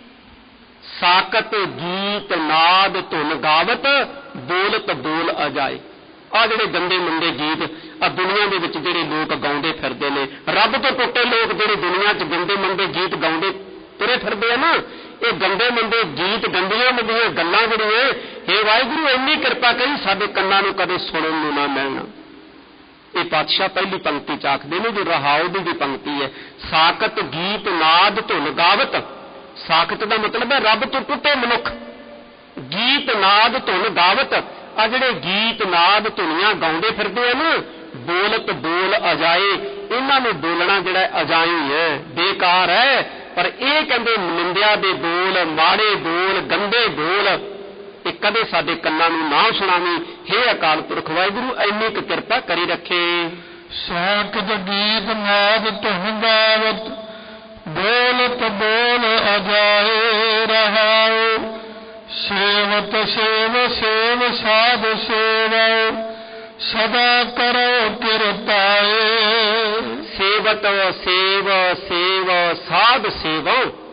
ਸਾਕਤ ਗੀਤ ਨਾਦ ਧੁਨ ਗਾਵਤ, ਬੋਲਤ ਬੋਲ ਅਜਾਏ। ਆ ਜਿਹੜੇ ਗੰਦੇ ਮੰਦੇ ਗੀਤ ਆ ਦੁਨੀਆ ਦੇ ਵਿੱਚ ਜਿਹੜੇ ਲੋਕ ਗਾਉਂਦੇ ਫਿਰਦੇ ਨੇ, ਰੱਬ ਤੋਂ ਟੁੱਟੇ ਲੋਕ ਜਿਹੜੇ ਦੁਨੀਆ 'ਚ ਗੰਦੇ ਮੰਦੇ ਗੀਤ ਗਾਉਂਦੇ ਤੁਰੇ ਫਿਰਦੇ ਆ ਨਾ, ਇਹ ਗੰਦੇ ਮੰਦੇ ਗੀਤ, ਗੰਦੀਆਂ ਮੰਦੀਆਂ ਗੱਲਾਂ ਜਿਹੜੀਆਂ, ਹੇ ਵਾਹਿਗੁਰੂ ਇੰਨੀ ਕਿਰਪਾ ਕਰੀ ਸਾਡੇ ਕੰਨਾਂ ਨੂੰ ਕਦੇ ਸੁਣਨ ਨੂੰ ਨਾ ਮਿਲਣਾ। ਇਹ ਪਾਤਸ਼ਾਹ ਪਹਿਲੀ ਪੰਕਤੀ 'ਚ ਆਖਦੇ ਨੇ, ਜੋ ਰਹਾਉ ਦੀ ਪੰਕਤੀ ਹੈ, ਸਾਕਤ ਗੀਤ ਨਾਦ ਧੁਨ ਗਾਵਤ। ਸਾਕਤ ਦਾ ਮਤਲਬ ਹੈ ਰੱਬ ਤੋਂ ਟੁੱਟੇ ਮਨੁੱਖ, ਗੀਤ ਨਾਦ ਧੁਨ ਗਾਵਤ। ਆ ਜਿਹੜੇ ਗੀਤ ਨਾਦ ਧੁਨੀਆਂ ਗਾਉਂਦੇ ਫਿਰਦੇ ਆ ਨਾ, ਬੋਲਤ ਬੋਲ ਅਜਾਏ, ਇਹਨਾਂ ਨੂੰ ਬੋਲਣਾ ਜਿਹੜਾ ਅਜਾਈ ਹੈ, ਬੇਕਾਰ ਹੈ। ਪਰ ਇਹ ਕਹਿੰਦੇ ਨਿੰਦਿਆ ਦੇ ਬੋਲ, ਮਾੜੇ ਬੋਲ, ਗੰਦੇ ਬੋਲ, ਇਹ ਕਦੇ ਸਾਡੇ ਕੰਨਾਂ ਨੂੰ ਨਾ ਸੁਣਾਵੀਂ। ਹੇ ਅਕਾਲ ਪੁਰਖ ਵਾਹਿਗੁਰੂ ਇੰਨੀ ਕੁ ਕਿਰਪਾ ਕਰੀ ਰੱਖੇ। ਸਾਕਤ ਗੀਤ ਨਾਦ ਧੁਨ ਗਾਵਤ, ਬੋਲਤ ਬੋਲ ਅਜਾਏ ਰਹਾਉ। ਸੇਵਤ ਸੇਵ ਸੇਵ ਸਾਧ ਸੇਵ, ਸਦਾ ਕਰੋ ਕਿਰਪਾਏ। ਸੇਵਤ ਸੇਵ ਸੇਵ ਸਾਧ ਸੇਵ,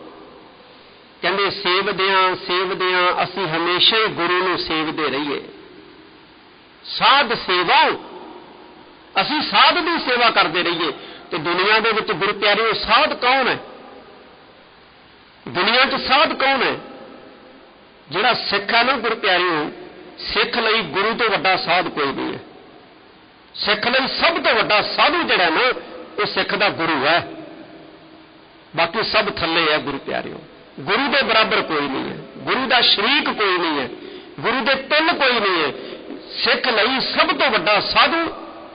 ਕਹਿੰਦੇ ਸੇਵਦਿਆਂ ਸੇਵਦਿਆਂ ਅਸੀਂ ਹਮੇਸ਼ਾ ਹੀ ਗੁਰੂ ਨੂੰ ਸੇਵਦੇ ਰਹੀਏ। ਸਾਧ ਸੇਵਾ, ਅਸੀਂ ਸਾਧ ਦੀ ਸੇਵਾ ਕਰਦੇ ਰਹੀਏ। ਤੇ ਦੁਨੀਆ ਦੇ ਵਿੱਚ ਗੁਰੂ ਪਿਆਰਿਓ ਸਾਧ ਕੌਣ ਹੈ? ਦੁਨੀਆ 'ਚ ਸਾਧ ਕੌਣ ਹੈ? ਜਿਹੜਾ ਸਿੱਖ ਹੈ ਨਾ ਗੁਰੂ ਪਿਆਰਿਓ, ਸਿੱਖ ਲਈ ਗੁਰੂ ਤੋਂ ਵੱਡਾ ਸਾਧ ਕੋਈ ਨਹੀਂ ਹੈ। ਸਿੱਖ ਲਈ ਸਭ ਤੋਂ ਵੱਡਾ ਸਾਧੂ ਜਿਹੜਾ ਨਾ, ਉਹ ਸਿੱਖ ਦਾ ਗੁਰੂ ਹੈ। ਬਾਕੀ ਸਭ ਥੱਲੇ ਹੈ ਗੁਰੂ ਪਿਆਰਿਓ। ਗੁਰੂ ਦੇ ਬਰਾਬਰ ਕੋਈ ਨਹੀਂ ਹੈ, ਗੁਰੂ ਦਾ ਸ਼ਰੀਕ ਕੋਈ ਨਹੀਂ ਹੈ, ਗੁਰੂ ਦੇ ਤਿੰਨ ਕੋਈ ਨਹੀਂ ਹੈ। ਸਿੱਖ ਲਈ ਸਭ ਤੋਂ ਵੱਡਾ ਸਾਧੂ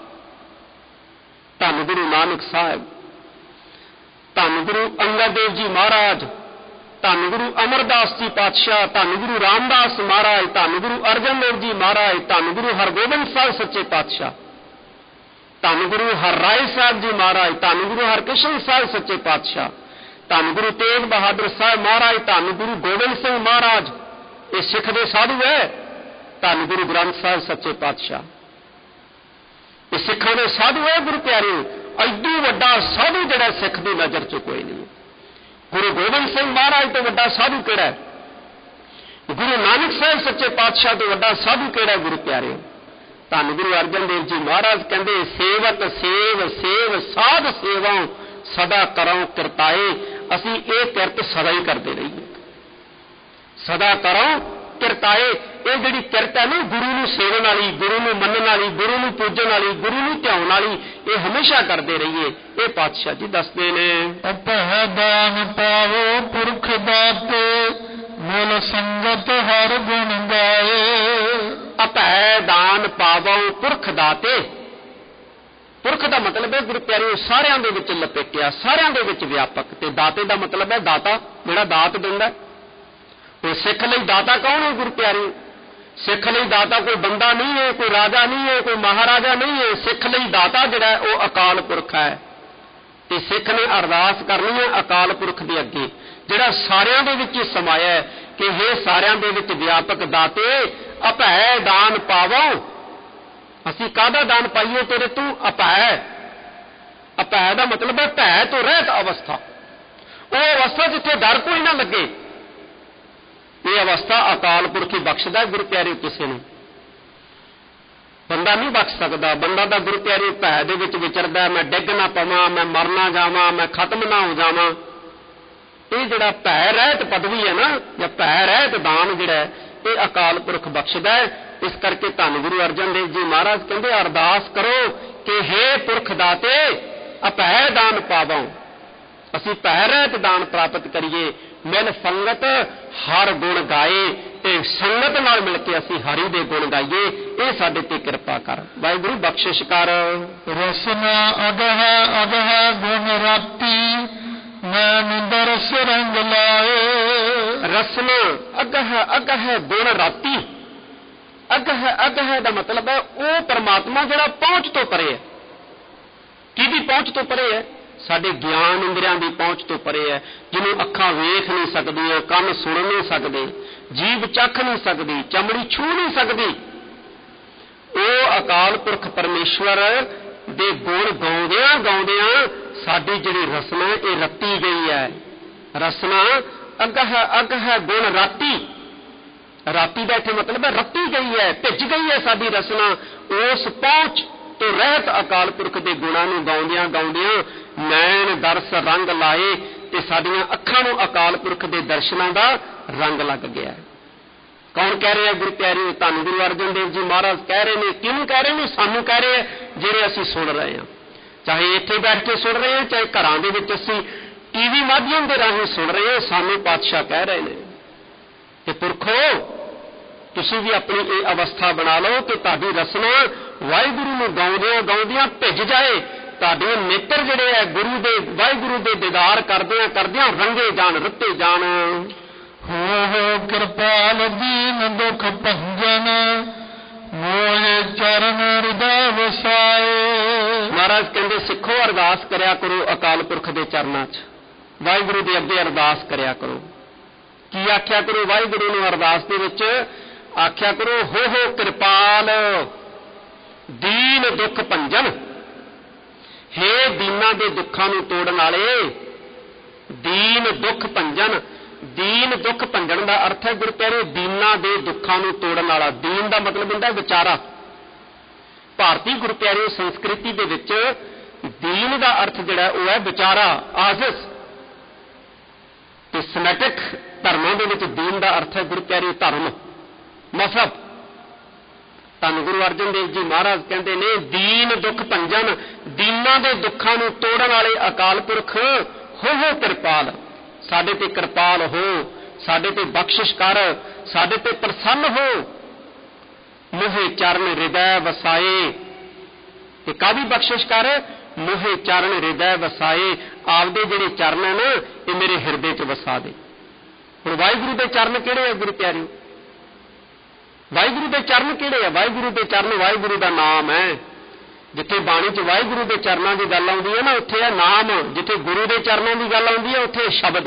ਧੰਨ ਗੁਰੂ ਨਾਨਕ ਸਾਹਿਬ, ਧੰਨ ਗੁਰੂ ਅੰਗਦ ਦੇਵ ਜੀ ਮਹਾਰਾਜ, ਧੰਨ ਗੁਰੂ ਅਮਰਦਾਸ ਜੀ ਪਾਤਸ਼ਾਹ, ਧੰਨ ਗੁਰੂ ਰਾਮਦਾਸ ਮਹਾਰਾਜ, ਧੰਨ ਗੁਰੂ ਅਰਜਨ ਦੇਵ ਜੀ ਮਹਾਰਾਜ, ਧੰਨ ਗੁਰੂ ਹਰਗੋਬਿੰਦ ਸਾਹਿਬ ਸੱਚੇ ਪਾਤਸ਼ਾਹ, ਧੰਨ ਗੁਰੂ ਹਰਰਾਏ ਸਾਹਿਬ ਜੀ ਮਹਾਰਾਜ, ਧੰਨ ਗੁਰੂ ਹਰਕ੍ਰਿਸ਼ਨ ਸਾਹਿਬ ਸੱਚੇ ਪਾਤਸ਼ਾਹ, ਧੰਨ ਗੁਰੂ ਤੇਗ ਬਹਾਦਰ ਸਾਹਿਬ ਮਹਾਰਾਜ, ਧੰਨ ਗੁਰੂ ਗੋਬਿੰਦ ਸਿੰਘ ਮਹਾਰਾਜ, ਇਹ ਸਿੱਖ ਦੇ ਸਾਧੂ ਹੈ। ਧੰਨ ਗੁਰੂ ਗ੍ਰੰਥ ਸਾਹਿਬ ਸੱਚੇ ਪਾਤਸ਼ਾਹ, ਇਹ ਸਿੱਖਾਂ ਦੇ ਸਾਧੂ ਹੈ। ਗੁਰੂ ਪਿਆਰਿਓ ਐਡੂ ਵੱਡਾ ਸਾਧੂ ਜਿਹੜਾ ਸਿੱਖ ਦੀ ਨਜ਼ਰ 'ਚ ਕੋਈ ਨਹੀਂ। ਗੁਰੂ ਗੋਬਿੰਦ ਸਿੰਘ ਮਹਾਰਾਜ ਤੋਂ ਵੱਡਾ ਸਾਧੂ ਕਿਹੜਾ ਹੈ? ਗੁਰੂ ਨਾਨਕ ਸਾਹਿਬ ਸੱਚੇ ਪਾਤਸ਼ਾਹ ਤੋਂ ਵੱਡਾ ਸਾਧੂ ਕਿਹੜਾ? ਗੁਰੂ ਪਿਆਰਿਓ ਧੰਨ ਗੁਰੂ ਅਰਜਨ ਦੇਵ ਜੀ ਮਹਾਰਾਜ ਕਹਿੰਦੇ ਸੇਵਤ ਸੇਵ ਸੇਵ ਸਾਧ ਸੇਵਾ, ਸਦਾ ਕਰੋ ਕਿਰਤਾਏ। ਅਸੀਂ ਇਹ ਕਿਰਤ ਸਦਾ ਹੀ ਕਰਦੇ ਰਹੀਏ, ਸਦਾ ਕਰੋ ਕਿਰਤਾਏ। ਇਹ ਜਿਹੜੀ ਕਿਰਤ ਹੈ ਨਾ, ਗੁਰੂ ਨੂੰ ਸੇਵਨ ਵਾਲੀ, ਗੁਰੂ ਨੂੰ ਮੰਨਣ ਵਾਲੀ, ਗੁਰੂ ਨੂੰ ਪੂਜਣ ਵਾਲੀ, ਗੁਰੂ ਨੂੰ ਧਿਆਉਣ ਵਾਲੀ, ਇਹ ਹਮੇਸ਼ਾ ਕਰਦੇ ਰਹੀਏ। ਇਹ ਪਾਤਸ਼ਾਹ ਜੀ ਦੱਸਦੇ ਨੇ, ਅਪਹਿ ਦਾਨ ਪਾਵੋ ਪੁਰਖ ਦਾਤੇ, ਮੁਲ ਸੰਗਤ ਹਰ ਗੁਣ ਗਾਏ। ਅਪਹਿ ਦਾਨ ਪਾਵੋ ਪੁਰਖ ਦਾਤੇ। ਪੁਰਖ ਦਾ ਮਤਲਬ ਹੈ ਗੁਰੂ ਪਿਆਰਿਓ ਸਾਰਿਆਂ ਦੇ ਵਿੱਚ ਲਪੇਟਿਆ, ਸਾਰਿਆਂ ਦੇ ਵਿੱਚ ਵਿਆਪਕ। ਤੇ ਦਾਤੇ ਦਾ ਮਤਲਬ ਹੈ ਦਾਤਾ, ਜਿਹੜਾ ਦਾਤ ਦਿੰਦਾ। ਉਹ ਸਿੱਖ ਲਈ ਦਾਤਾ ਕੌਣ ਹੈ? ਗੁਰੂ ਪਿਆਰਿਓ ਸਿੱਖ ਲਈ ਦਾਤਾ ਕੋਈ ਬੰਦਾ ਨਹੀਂ ਹੈ, ਕੋਈ ਰਾਜਾ ਨਹੀਂ ਹੈ, ਕੋਈ ਮਹਾਰਾਜਾ ਨਹੀਂ ਹੈ। ਸਿੱਖ ਲਈ ਦਾਤਾ ਜਿਹੜਾ ਉਹ ਅਕਾਲ ਪੁਰਖ ਹੈ। ਤੇ ਸਿੱਖ ਨੇ ਅਰਦਾਸ ਕਰਨੀ ਹੈ ਅਕਾਲ ਪੁਰਖ ਦੇ ਅੱਗੇ, ਜਿਹੜਾ ਸਾਰਿਆਂ ਦੇ ਵਿੱਚ ਸਮਾਇਆ ਹੈ, ਕਿ ਇਹ ਸਾਰਿਆਂ ਦੇ ਵਿੱਚ ਵਿਆਪਕ ਦਾਤੇ, ਅਭੈ ਦਾਨ ਪਾਵੋ। ਅਸੀਂ ਕਾਹਦਾ ਦਾਨ ਪਾਈਏ ਤੇਰੇ ਤੂੰ? ਅਭੈ। ਅਭੈ ਦਾ ਮਤਲਬ ਹੈ ਭੈ ਤੋਂ ਰਹਿਤ ਅਵਸਥਾ, ਉਹ ਅਵਸਥਾ ਜਿੱਥੇ ਡਰ ਕੋਈ ਨਾ ਲੱਗੇ। ਇਹ ਅਵਸਥਾ ਅਕਾਲ ਪੁਰਖ ਹੀ ਬਖਸ਼ਦਾ। ਗੁਰੂ ਪਿਆਰੇ ਕਿਸੇ ਨੂੰ ਬੰਦਾ ਨਹੀਂ ਬਖਸ਼ ਸਕਦਾ। ਬੰਦਾ ਦਾ ਗੁਰੂ ਪਿਆਰੇ ਭੈ ਦੇ ਵਿੱਚ ਵਿਚਰਦਾ, ਮੈਂ ਡਿੱਗ ਨਾ ਪਵਾਂ, ਮੈਂ ਮਰ ਨਾ ਜਾਵਾਂ, ਮੈਂ ਖਤਮ ਨਾ ਹੋ ਜਾਵਾਂ। ਇਹ ਜਿਹੜਾ ਭੈ ਰਹਿਤ ਪਦਵੀ ਹੈ ਨਾ, ਜਾਂ ਭੈ ਰਹਿਤ ਦਾਨ ਜਿਹੜਾ, ਇਹ ਅਕਾਲ ਪੁਰਖ ਬਖਸ਼ਦਾ ਹੈ। ਇਸ ਕਰਕੇ ਧੰਨ ਗੁਰੂ ਅਰਜਨ ਦੇਵ ਜੀ ਮਹਾਰਾਜ ਕਹਿੰਦੇ ਅਰਦਾਸ ਕਰੋ ਕਿ ਹੇ ਪੁਰਖ ਦਾਤੇ ਅਭੈ ਦਾਨ ਪਾਵੋ। ਅਸੀਂ ਭੈ ਰਹਿਤ ਦਾਨ ਪ੍ਰਾਪਤ ਕਰੀਏ। ਮਿਲ ਸੰਗਤ ਹਰ ਗੁਣ ਗਾਏ, ਤੇ ਸੰਗਤ ਨਾਲ ਮਿਲ ਕੇ ਅਸੀਂ ਹਰੀ ਦੇ ਗੁਣ ਗਾਈਏ। ਇਹ ਸਾਡੇ ਤੇ ਕਿਰਪਾ ਕਰ ਵਾਹਿਗੁਰੂ, ਬਖਸ਼ਿਸ਼ ਕਰ। ਰਸਨਾ ਅਗਹ ਅਗਹ ਗੁਣ ਰਾਤੀ, ਮੈਂ ਨਿੰਦਰਸ ਰੰਗ ਲਾਏ। ਰਸਨਾ ਅਗਹ ਅਗਹ ਗੁਣ ਰਾਤੀ। ਅਗਹ ਅਗਹ ਦਾ ਮਤਲਬ ਹੈ ਉਹ ਪਰਮਾਤਮਾ ਜਿਹੜਾ ਪਹੁੰਚ ਤੋਂ ਪਰੇ ਹੈ। ਕਿਹਦੀ ਪਹੁੰਚ ਤੋਂ ਪਰੇ ਹੈ? ਸਾਡੇ ਗਿਆਨ ਇੰਦਰੀਆਂ ਦੀ ਪਹੁੰਚ ਤੋਂ ਪਰੇ ਹੈ, ਜਿਹਨੂੰ ਅੱਖਾਂ ਵੇਖ ਨਹੀਂ ਸਕਦੀਆਂ, ਕੰਨ ਸੁਣ ਨਹੀਂ ਸਕਦੇ, ਜੀਭ ਚੱਖ ਨਹੀਂ ਸਕਦੀ, ਚਮੜੀ ਛੂ ਨਹੀਂ ਸਕਦੀ। ਉਹ ਅਕਾਲ ਪੁਰਖ ਪਰਮੇਸ਼ਵਰ ਦੇ ਗੁਣ ਗਾਉਂਦਿਆਂ ਗਾਉਂਦਿਆਂ ਸਾਡੀ ਜਿਹੜੀ ਰਸਨਾ ਇਹ ਰੱਤੀ ਗਈ ਹੈ। ਰਸਨਾ ਅਗ ਹੈ ਗੁਣ ਰਾਤੀ, ਰਾਤੀ ਦਾ ਇੱਥੇ ਮਤਲਬ ਹੈ ਰੱਤੀ ਗਈ ਹੈ, ਭਿੱਜ ਗਈ ਹੈ ਸਾਡੀ ਰਸਨਾ। ਉਸ ਪਹੁੰਚ ਤੋਂ ਰਹਿਤ ਅਕਾਲ ਪੁਰਖ ਦੇ ਗੁਣਾਂ ਨੂੰ ਗਾਉਂਦਿਆਂ ਗਾਉਂਦਿਆਂ ਨੈਣ ਦਰਸ ਰੰਗ ਲਾਏ ਤੇ ਸਾਡੀਆਂ ਅੱਖਾਂ ਨੂੰ ਅਕਾਲ ਪੁਰਖ ਦੇ ਦਰਸ਼ਨਾਂ ਦਾ ਰੰਗ ਲੱਗ ਗਿਆ। ਕੌਣ ਕਹਿ ਰਿਹਾ? ਗੁਰੂ ਪਿਆਰਿਓ, ਧੰਨ ਗੁਰੂ ਅਰਜਨ ਦੇਵ ਜੀ ਮਹਾਰਾਜ ਕਹਿ ਰਹੇ ਨੇ। ਕਿਹਨੂੰ ਕਹਿ ਰਹੇ ਨੇ? ਸਾਨੂੰ ਕਹਿ ਰਹੇ ਜਿਹੜੇ ਅਸੀਂ ਸੁਣ ਰਹੇ ਹਾਂ, ਚਾਹੇ ਇੱਥੇ ਬੈਠ ਕੇ ਸੁਣ ਰਹੇ ਹਾਂ, ਚਾਹੇ ਘਰਾਂ ਦੇ ਵਿੱਚ ਅਸੀਂ ਟੀਵੀ ਮਾਧਿਅਮ ਦੇ ਰਾਹੀਂ ਸੁਣ ਰਹੇ ਹਾਂ। ਸਾਨੂੰ ਪਾਤਸ਼ਾਹ ਕਹਿ ਰਹੇ ਨੇ ਕਿ ਪੁਰਖੋ, ਤੁਸੀਂ ਵੀ ਆਪਣੀ ਇਹ ਅਵਸਥਾ ਬਣਾ ਲਓ ਕਿ ਤੁਹਾਡੀ ਰਸਨਾ ਵਾਹਿਗੁਰੂ ਨੂੰ ਗਾਉਂਦਿਆਂ ਗਾਉਂਦਿਆਂ ਭਿੱਜ ਜਾਏ, ਤੁਹਾਡੇ ਨੇਤਰ ਜਿਹੜੇ ਹੈ ਗੁਰੂ ਦੇ ਵਾਹਿਗੁਰੂ ਦੇ ਦੀਦਾਰ ਕਰਦਿਆਂ ਕਰਦਿਆਂ ਰੰਗੇ ਜਾਣ, ਰੱਤੇ ਜਾਣ। ਹੋ ਕਿਰਪਾਲ ਦੀਨ ਦੁਖ ਭੰਜਨ, ਮੋਹਿ ਚਰਨ ਹਿਰਦੈ ਵਸਾਏ। ਮਹਾਰਾਜ ਕਹਿੰਦੇ ਸਿੱਖੋ, ਅਰਦਾਸ ਕਰਿਆ ਕਰੋ ਅਕਾਲ ਪੁਰਖ ਦੇ ਚਰਨਾਂ 'ਚ, ਵਾਹਿਗੁਰੂ ਦੇ ਅੱਗੇ ਅਰਦਾਸ ਕਰਿਆ ਕਰੋ। ਕੀ ਆਖਿਆ ਕਰੋ ਵਾਹਿਗੁਰੂ ਨੂੰ ਅਰਦਾਸ ਦੇ ਵਿੱਚ? ਆਖਿਆ ਕਰੋ, ਹੋ ਕਿਰਪਾਲ ਦੀਨ ਦੁਖ ਭੰਜਨ। ਹੇ ਦੀਨਾਂ ਦੇ ਦੁੱਖਾਂ ਨੂੰ ਤੋੜਨ ਵਾਲੇ, ਦੀਨ ਦੁਖ ਭੰਜਨ। ਦੀਨ ਦੁੱਖ ਭੰਜਨ ਦਾ ਅਰਥ ਹੈ ਗੁਰੂ ਪਿਆਰੇ ਦੀਨਾਂ ਦੇ ਦੁੱਖਾਂ ਨੂੰ ਤੋੜਨ ਵਾਲਾ। ਦੀਨ ਦਾ ਮਤਲਬ ਹੁੰਦਾ ਵਿਚਾਰਾ। ਭਾਰਤੀ ਗੁਰੂ ਪਿਆਰੇ ਸੰਸਕ੍ਰਿਤੀ ਦੇ ਵਿੱਚ ਦੀਨ ਦਾ ਅਰਥ ਜਿਹੜਾ ਉਹ ਹੈ ਵਿਚਾਰਾ, ਆਜ਼ਿਜ਼। ਤੇ ਸਮੈਟਿਕ ਧਰਮਾਂ ਦੇ ਵਿੱਚ ਦੀਨ ਦਾ ਅਰਥ ਹੈ ਗੁਰੂ ਪਿਆਰੇ ਧਰਮ, ਮਜ਼ਹਬ। ਧੰਨ ਗੁਰੂ ਅਰਜਨ ਦੇਵ ਜੀ ਮਹਾਰਾਜ ਕਹਿੰਦੇ ਨੇ ਦੀਨ ਦੁੱਖ ਭੰਜਨ, ਦੀਨਾਂ ਦੇ ਦੁੱਖਾਂ ਨੂੰ ਤੋੜਨ ਵਾਲੇ ਅਕਾਲ ਪੁਰਖ ਹੋ ਕਿਰਪਾਲ। ਸਾਡੇ ਤੇ ਕਿਰਪਾਲ ਹੋ, ਸਾਡੇ ਤੇ ਬਖਸ਼ਿਸ਼ ਕਰ, ਸਾਡੇ ਤੇ ਪ੍ਰਸੰਨ ਹੋ। ਮੋਹਿ ਚਰਨ ਹਿਰਦੈ ਵਸਾਏ। ਤੇ ਕਾਹਦੀ ਬਖਸ਼ਿਸ਼ ਕਰ? ਮੋਹਿ ਚਰਨ ਹਿਰਦੈ ਵਸਾਏ। ਆਪਦੇ ਜਿਹੜੇ ਚਰਨ ਹੈ ਨਾ ਇਹ ਮੇਰੇ ਹਿਰਦੇ 'ਚ ਵਸਾ ਦੇ। ਹੁਣ ਵਾਹਿਗੁਰੂ ਦੇ ਚਰਨ ਕਿਹੜੇ ਆ ਗੁਰੂ ਪਿਆਰਿਓ? ਵਾਹਿਗੁਰੂ ਦੇ ਚਰਨ ਕਿਹੜੇ ਆ? ਵਾਹਿਗੁਰੂ ਦੇ ਚਰਨ ਵਾਹਿਗੁਰੂ ਦਾ ਨਾਮ ਹੈ। ਜਿੱਥੇ ਬਾਣੀ 'ਚ ਵਾਹਿਗੁਰੂ ਦੇ ਚਰਨਾਂ ਦੀ ਗੱਲ ਆਉਂਦੀ ਹੈ ਨਾ, ਉੱਥੇ ਹੈ ਨਾਮ। ਜਿੱਥੇ ਗੁਰੂ ਦੇ ਚਰਨਾਂ ਦੀ ਗੱਲ ਆਉਂਦੀ ਹੈ ਉੱਥੇ ਸ਼ਬਦ,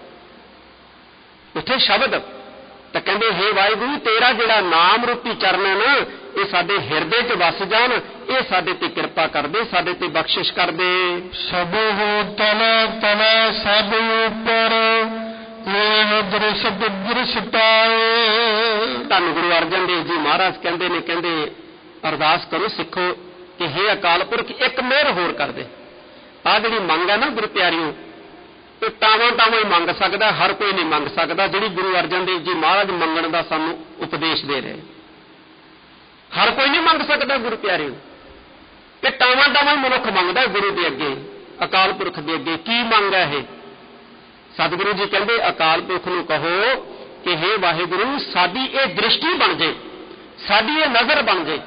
ਉੱਥੇ ਸ਼ਬਦ। ਤਾਂ ਕਹਿੰਦੇ ਹੇ ਵਾਹਿਗੁਰੂ, ਤੇਰਾ ਜਿਹੜਾ ਨਾਮ ਰੂਪੀ ਚਰਨ ਹੈ ਨਾ ਇਹ ਸਾਡੇ ਹਿਰਦੇ 'ਚ ਵਸ ਜਾਣ, ਇਹ ਸਾਡੇ ਤੇ ਕਿਰਪਾ ਕਰਦੇ, ਸਾਡੇ ਤੇ ਬਖਸ਼ਿਸ਼ ਕਰਦੇ। ਸਭ ਹੋ ਤਲ ਤਲ ਸਭ ਉੱਪਰ, ਇਹ ਦ੍ਰਿਸ਼ ਦ੍ਰਿਸ਼ ਪਾਏ। ਧੰਨ ਗੁਰੂ ਅਰਜਨ ਦੇਵ ਜੀ ਮਹਾਰਾਜ ਕਹਿੰਦੇ ਨੇ, ਕਹਿੰਦੇ ਅਰਦਾਸ ਕਰੋ ਸਿੱਖੋ ਕਿ ਹੇ ਅਕਾਲ ਪੁਰਖ ਇੱਕ ਮਿਹਰ ਹੋਰ ਕਰ ਦੇ। ਆਹ ਜਿਹੜੀ ਮੰਗ ਹੈ ਨਾ ਗੁਰੂ ਪਿਆਰਿਓ, ਇਹ ਟਾਵਾਂ ਟਾਵਾਂ ਹੀ ਮੰਗ ਸਕਦਾ, ਹਰ ਕੋਈ ਨਹੀਂ ਮੰਗ ਸਕਦਾ। ਜਿਹੜੀ ਗੁਰੂ ਅਰਜਨ ਦੇਵ ਜੀ ਮਹਾਰਾਜ ਮੰਗਣ ਦਾ ਸਾਨੂੰ ਉਪਦੇਸ਼ ਦੇ ਰਹੇ, ਹਰ ਕੋਈ ਨਹੀਂ ਮੰਗ ਸਕਦਾ ਗੁਰੂ ਪਿਆਰਿਓ। ਇਹ ਟਾਵਾਂ ਟਾਵਾਂ ਹੀ ਮਨੁੱਖ ਮੰਗਦਾ ਗੁਰੂ ਦੇ ਅੱਗੇ, ਅਕਾਲ ਪੁਰਖ ਦੇ ਅੱਗੇ। ਕੀ ਮੰਗ ਹੈ ਇਹ? ਸਤਿਗੁਰੂ ਜੀ ਕਹਿੰਦੇ ਅਕਾਲ ਪੁਰਖ ਨੂੰ ਕਹੋ ਕਿ ਹੇ ਵਾਹਿਗੁਰੂ, ਸਾਡੀ ਇਹ ਦ੍ਰਿਸ਼ਟੀ ਬਣ ਜੇ, ਸਾਡੀ ਇਹ ਨਜ਼ਰ ਬਣ ਜੇ,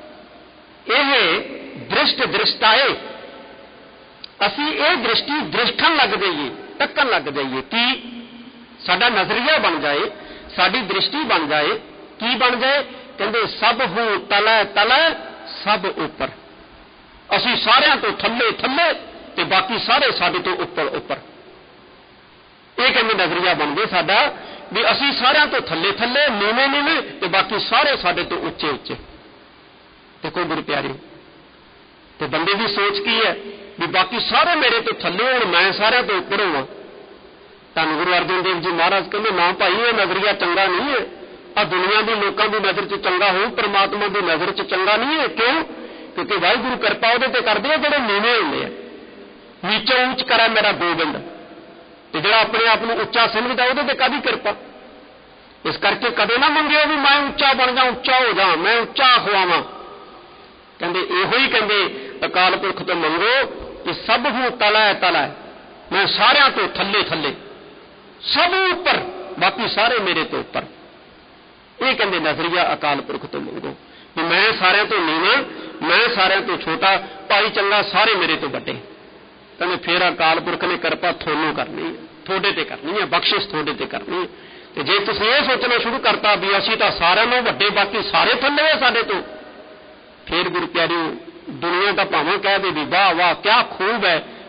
ਇਹ ਦ੍ਰਿਸ਼ਟ ਦ੍ਰਿਸ਼ਟਾਏ। ਅਸੀਂ ਇਹ ਦ੍ਰਿਸ਼ਟੀ ਦ੍ਰਿਸ਼ਟਣ ਲੱਗ ਜਾਈਏ, ਤੱਕਣ ਲੱਗ ਜਾਈਏ। ਕੀ? ਸਾਡਾ ਨਜ਼ਰੀਆ ਬਣ ਜਾਏ, ਸਾਡੀ ਦ੍ਰਿਸ਼ਟੀ ਬਣ ਜਾਏ। ਕੀ ਬਣ ਜਾਏ? ਕਹਿੰਦੇ ਸਭ ਹੋ ਤਲੈ ਤਲੈ ਸਭ ਉੱਪਰ। ਅਸੀਂ ਸਾਰਿਆਂ ਤੋਂ ਥੱਲੇ ਥੱਲੇ ਤੇ ਬਾਕੀ ਸਾਰੇ ਸਾਡੇ ਤੋਂ ਉੱਪਰ ਉੱਪਰ। ਇਹ ਕਹਿੰਦੇ ਨਜ਼ਰੀਆ ਬਣ ਗਿਆ ਸਾਡਾ, ਵੀ ਅਸੀਂ ਸਾਰਿਆਂ ਤੋਂ ਥੱਲੇ ਥੱਲੇ, ਨੀਵੇਂ ਨੀਵੇਂ ਤੇ ਬਾਕੀ ਸਾਰੇ ਸਾਡੇ ਤੋਂ ਉੱਚੇ ਉੱਚੇ। ਦੇਖੋ ਗੁਰੂ ਪਿਆਰਿਓ, ਤੇ ਬੰਦੇ ਦੀ ਸੋਚ ਕੀ ਹੈ ਵੀ ਬਾਕੀ ਸਾਰੇ ਮੇਰੇ ਤੋਂ ਥੱਲੇ ਹੋਣ, ਮੈਂ ਸਾਰਿਆਂ ਤੋਂ ਉੱਪਰ ਹੋਵਾਂ। ਧੰਨ ਗੁਰੂ ਅਰਜਨ ਦੇਵ ਜੀ ਮਹਾਰਾਜ ਕਹਿੰਦੇ ਨਾ ਭਾਈ, ਇਹ ਨਜ਼ਰੀਆ ਚੰਗਾ ਨਹੀਂ ਹੈ। ਆ ਦੁਨੀਆ ਦੇ ਲੋਕਾਂ ਦੀ ਨਜ਼ਰ 'ਚ ਚੰਗਾ ਹੋਊ, ਪਰਮਾਤਮਾ ਦੀ ਨਜ਼ਰ 'ਚ ਚੰਗਾ ਨਹੀਂ ਹੈ। ਕਿਉਂ? ਕਿਉਂਕਿ ਵਾਹਿਗੁਰੂ ਕਿਰਪਾ ਉਹਦੇ ਤੇ ਕਰਦੇ ਆ ਜਿਹੜੇ ਨੀਵੇਂ ਹੁੰਦੇ ਆ। ਨੀਚੋਂ ਉੱਚ ਕਰਾ ਮੇਰਾ ਗੋਬਿੰਦ। ਤੇ ਜਿਹੜਾ ਆਪਣੇ ਆਪ ਨੂੰ ਉੱਚਾ ਸਮਝਦਾ ਉਹਦੇ ਤੇ ਕਾਹਦੀ ਕਿਰਪਾ? ਇਸ ਕਰਕੇ ਕਦੇ ਨਾ ਮੰਗਿਓ ਵੀ ਮੈਂ ਉੱਚਾ ਬਣ ਜਾ, ਉੱਚਾ ਹੋ ਜਾ, ਮੈਂ ਉੱਚਾ ਖਵਾਵਾਂ। ਕਹਿੰਦੇ ਇਹੋ ਹੀ ਕਹਿੰਦੇ ਅਕਾਲ ਪੁਰਖ ਤੋਂ ਮੰਗੋ ਕਿ ਸਭ ਨੂੰ ਤਲੈ ਤਲੈ, ਮੈਂ ਸਾਰਿਆਂ ਤੋਂ ਥੱਲੇ ਥੱਲੇ, ਸਭ ਉੱਪਰ ਬਾਕੀ ਸਾਰੇ ਮੇਰੇ ਤੋਂ ਉੱਪਰ। ਇਹ ਕਹਿੰਦੇ ਨਜ਼ਰੀਆ ਅਕਾਲ ਪੁਰਖ ਤੋਂ ਮੰਗੋ ਵੀ ਮੈਂ ਸਾਰਿਆਂ ਤੋਂ ਨੀਵਾਂ, ਮੈਂ ਸਾਰਿਆਂ ਤੋਂ ਛੋਟਾ, ਭਾਈ ਚੰਗਾ ਸਾਰੇ ਮੇਰੇ ਤੋਂ ਵੱਡੇ। ਕਹਿੰਦੇ ਫਿਰ ਅਕਾਲ ਪੁਰਖ ਨੇ ਕਿਰਪਾ ਤੁਹਾਨੂੰ ਕਰਨੀ ਹੈ, ਤੁਹਾਡੇ ਤੇ ਕਰਨੀ ਹੈ, ਬਖਸ਼ਿਸ਼ ਤੁਹਾਡੇ ਤੇ ਕਰਨੀ ਹੈ। ਤੇ ਜੇ ਤੁਸੀਂ ਇਹ ਸੋਚਣਾ ਸ਼ੁਰੂ ਕਰਤਾ ਵੀ ਅਸੀਂ ਤਾਂ ਸਾਰਿਆਂ ਨੂੰ ਵੱਡੇ, ਬਾਕੀ ਸਾਰੇ ਥੱਲੇ ਆ ਸਾਡੇ ਤੋਂ, ਫਿਰ ਗੁਰੂ ਪਿਆਰਿਓ ਦੁਨੀਆ ਤਾਂ ਭਾਵੇਂ ਕਹਿ ਦੇ ਵੀ ਵਾਹ ਵਾਹ ਕਿਆ ਖੂਬ ਹੈ,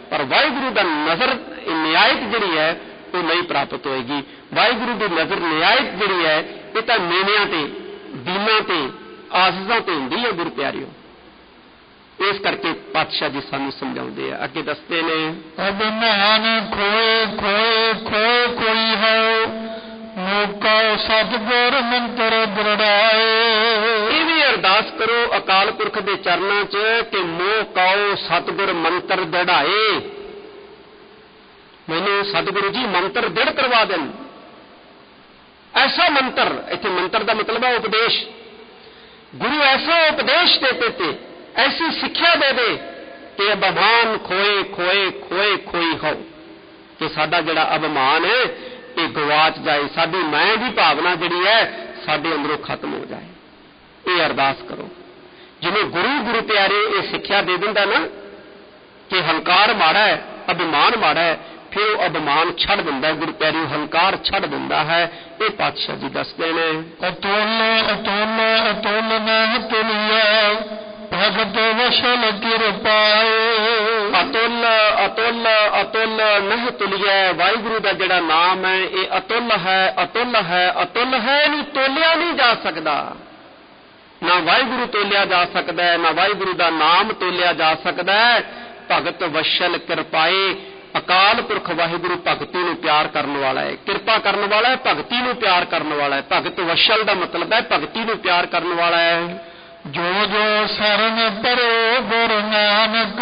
पर वाहिगुरु का नज़र नियायत जिहड़ी है वो नहीं प्राप्त होएगी। वाहिगुरु की नज़र नियायत जिहड़ी है ये तो मेनिया ते दीना ते आज़िज़ां ते हुंदी है गुरु प्यारिओ। इस करके पातशाह जी सानू समझाउंदे हैं, अगे दसते ने अभिमान खोए खोए खोए कोई है मौका सतगुर मंत्र दृढ़ाए। ये भी अरदास करो अकाल पुरख के चरणों च कि मोह काओ सतगुर मंत्र दृढ़ाए। मैनू सतगुरु जी मंत्र दृढ़ करवा देन। ऐसा मंत्र, इत्थे मंत्र का मतलब है उपदेश। गुरु ऐसा उपदेश देते थे, ऐसी शिक्षा दे दे कि अभिमान खोए खोए खोए खोई हो, कि साडा जिहड़ा अभिमान है ये गवाच जाए, साडी मैं की भावना जिहड़ी है साडे अंदरों खत्म हो जाए। ये अरदास करो। जिन्हें गुरु प्यारे ये शिक्षा दे दिंदा ना कि हंकार माड़ा है, अभिमान माड़ा है, फिर वो अभिमान छड़ दिंदा है, गुरु प्यारी हंकार छड़ दिंदा है। ये पातशाह जी दसदे ने अतुल अतुल अतुल न तुलिया भगत वशल किरपाए। अतुल अतुल अतुल नह तुलिया, वाहिगुरु का जिहड़ा नाम है ये अतुल है, अतुल है, अतुल है, इहनूं तोलिया नहीं जा सकता। ना वाहिगुरु तोलिया जा सकता है, ना वाहिगुरु का नाम तोलिया जा सकता है। भगत वशल किरपाए, अकाल पुरख वाहिगुरु भगती नूं प्यार करने वाला है, किरपा करने वाला है, भगती नूं प्यार करने वाला है। भगत वशल का मतलब है भगती नूं प्यार करने वाला है। जो जो शरण परो गुरु नानक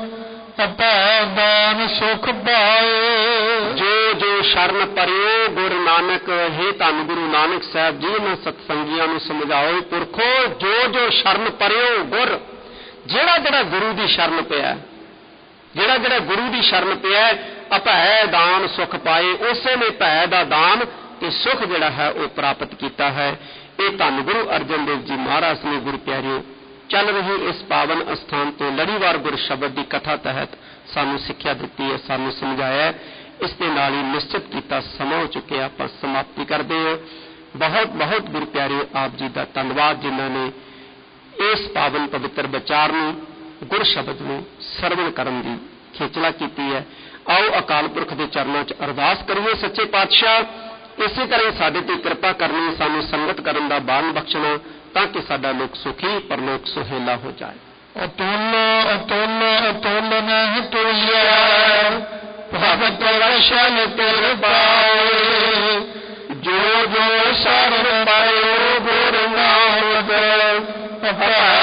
दान सुख पाए। जो जो शरण परियो गुरु नानक, हे धन गुरु नानक साहब जी मैं सत्संगियां नूं समझाओ पुरखो, जो जो शरण परियो गुर, जेड़ा जेड़ा गुरु की शरण पिया, जेड़ा जेड़ा गुरु की शरण पिया अभै दान सुख पाए। उसे ने भै दा दान ते सुख जिहड़ा है वह प्राप्त किया है। ये धन गुरु अर्जन देव जी महाराज ने गुरु प्यारिओ चल रही इस पावन अस्थान तो लड़ीवार गुर शब्द की कथा तहत सानू सिक्ख्या दी है, सानू समझाया। इस दे नाल ही निश्चित किया समा हो चुके, आप समाप्ति करते हैं। बहुत बहुत गुरु प्यारिओ आप जी का धन्यवाद जिन्होंने इस पावन पवित्र विचार नूं गुर शब्द नूं सरवण करन दी खेचला की है। आओ अकाल पुरख के चरणों च अरदास करिए सच्चे पातशाह इसी तरह साडे ते कृपा करनी, सानू संगत करन दा बाण बख्शना ताकि साडा लोक सुखी परलोक सुहेला हो जाए। अतुल अतुल अतुल न तुलिया भगत वशल किरपाए। जो जो शरण पायो गुरु नानक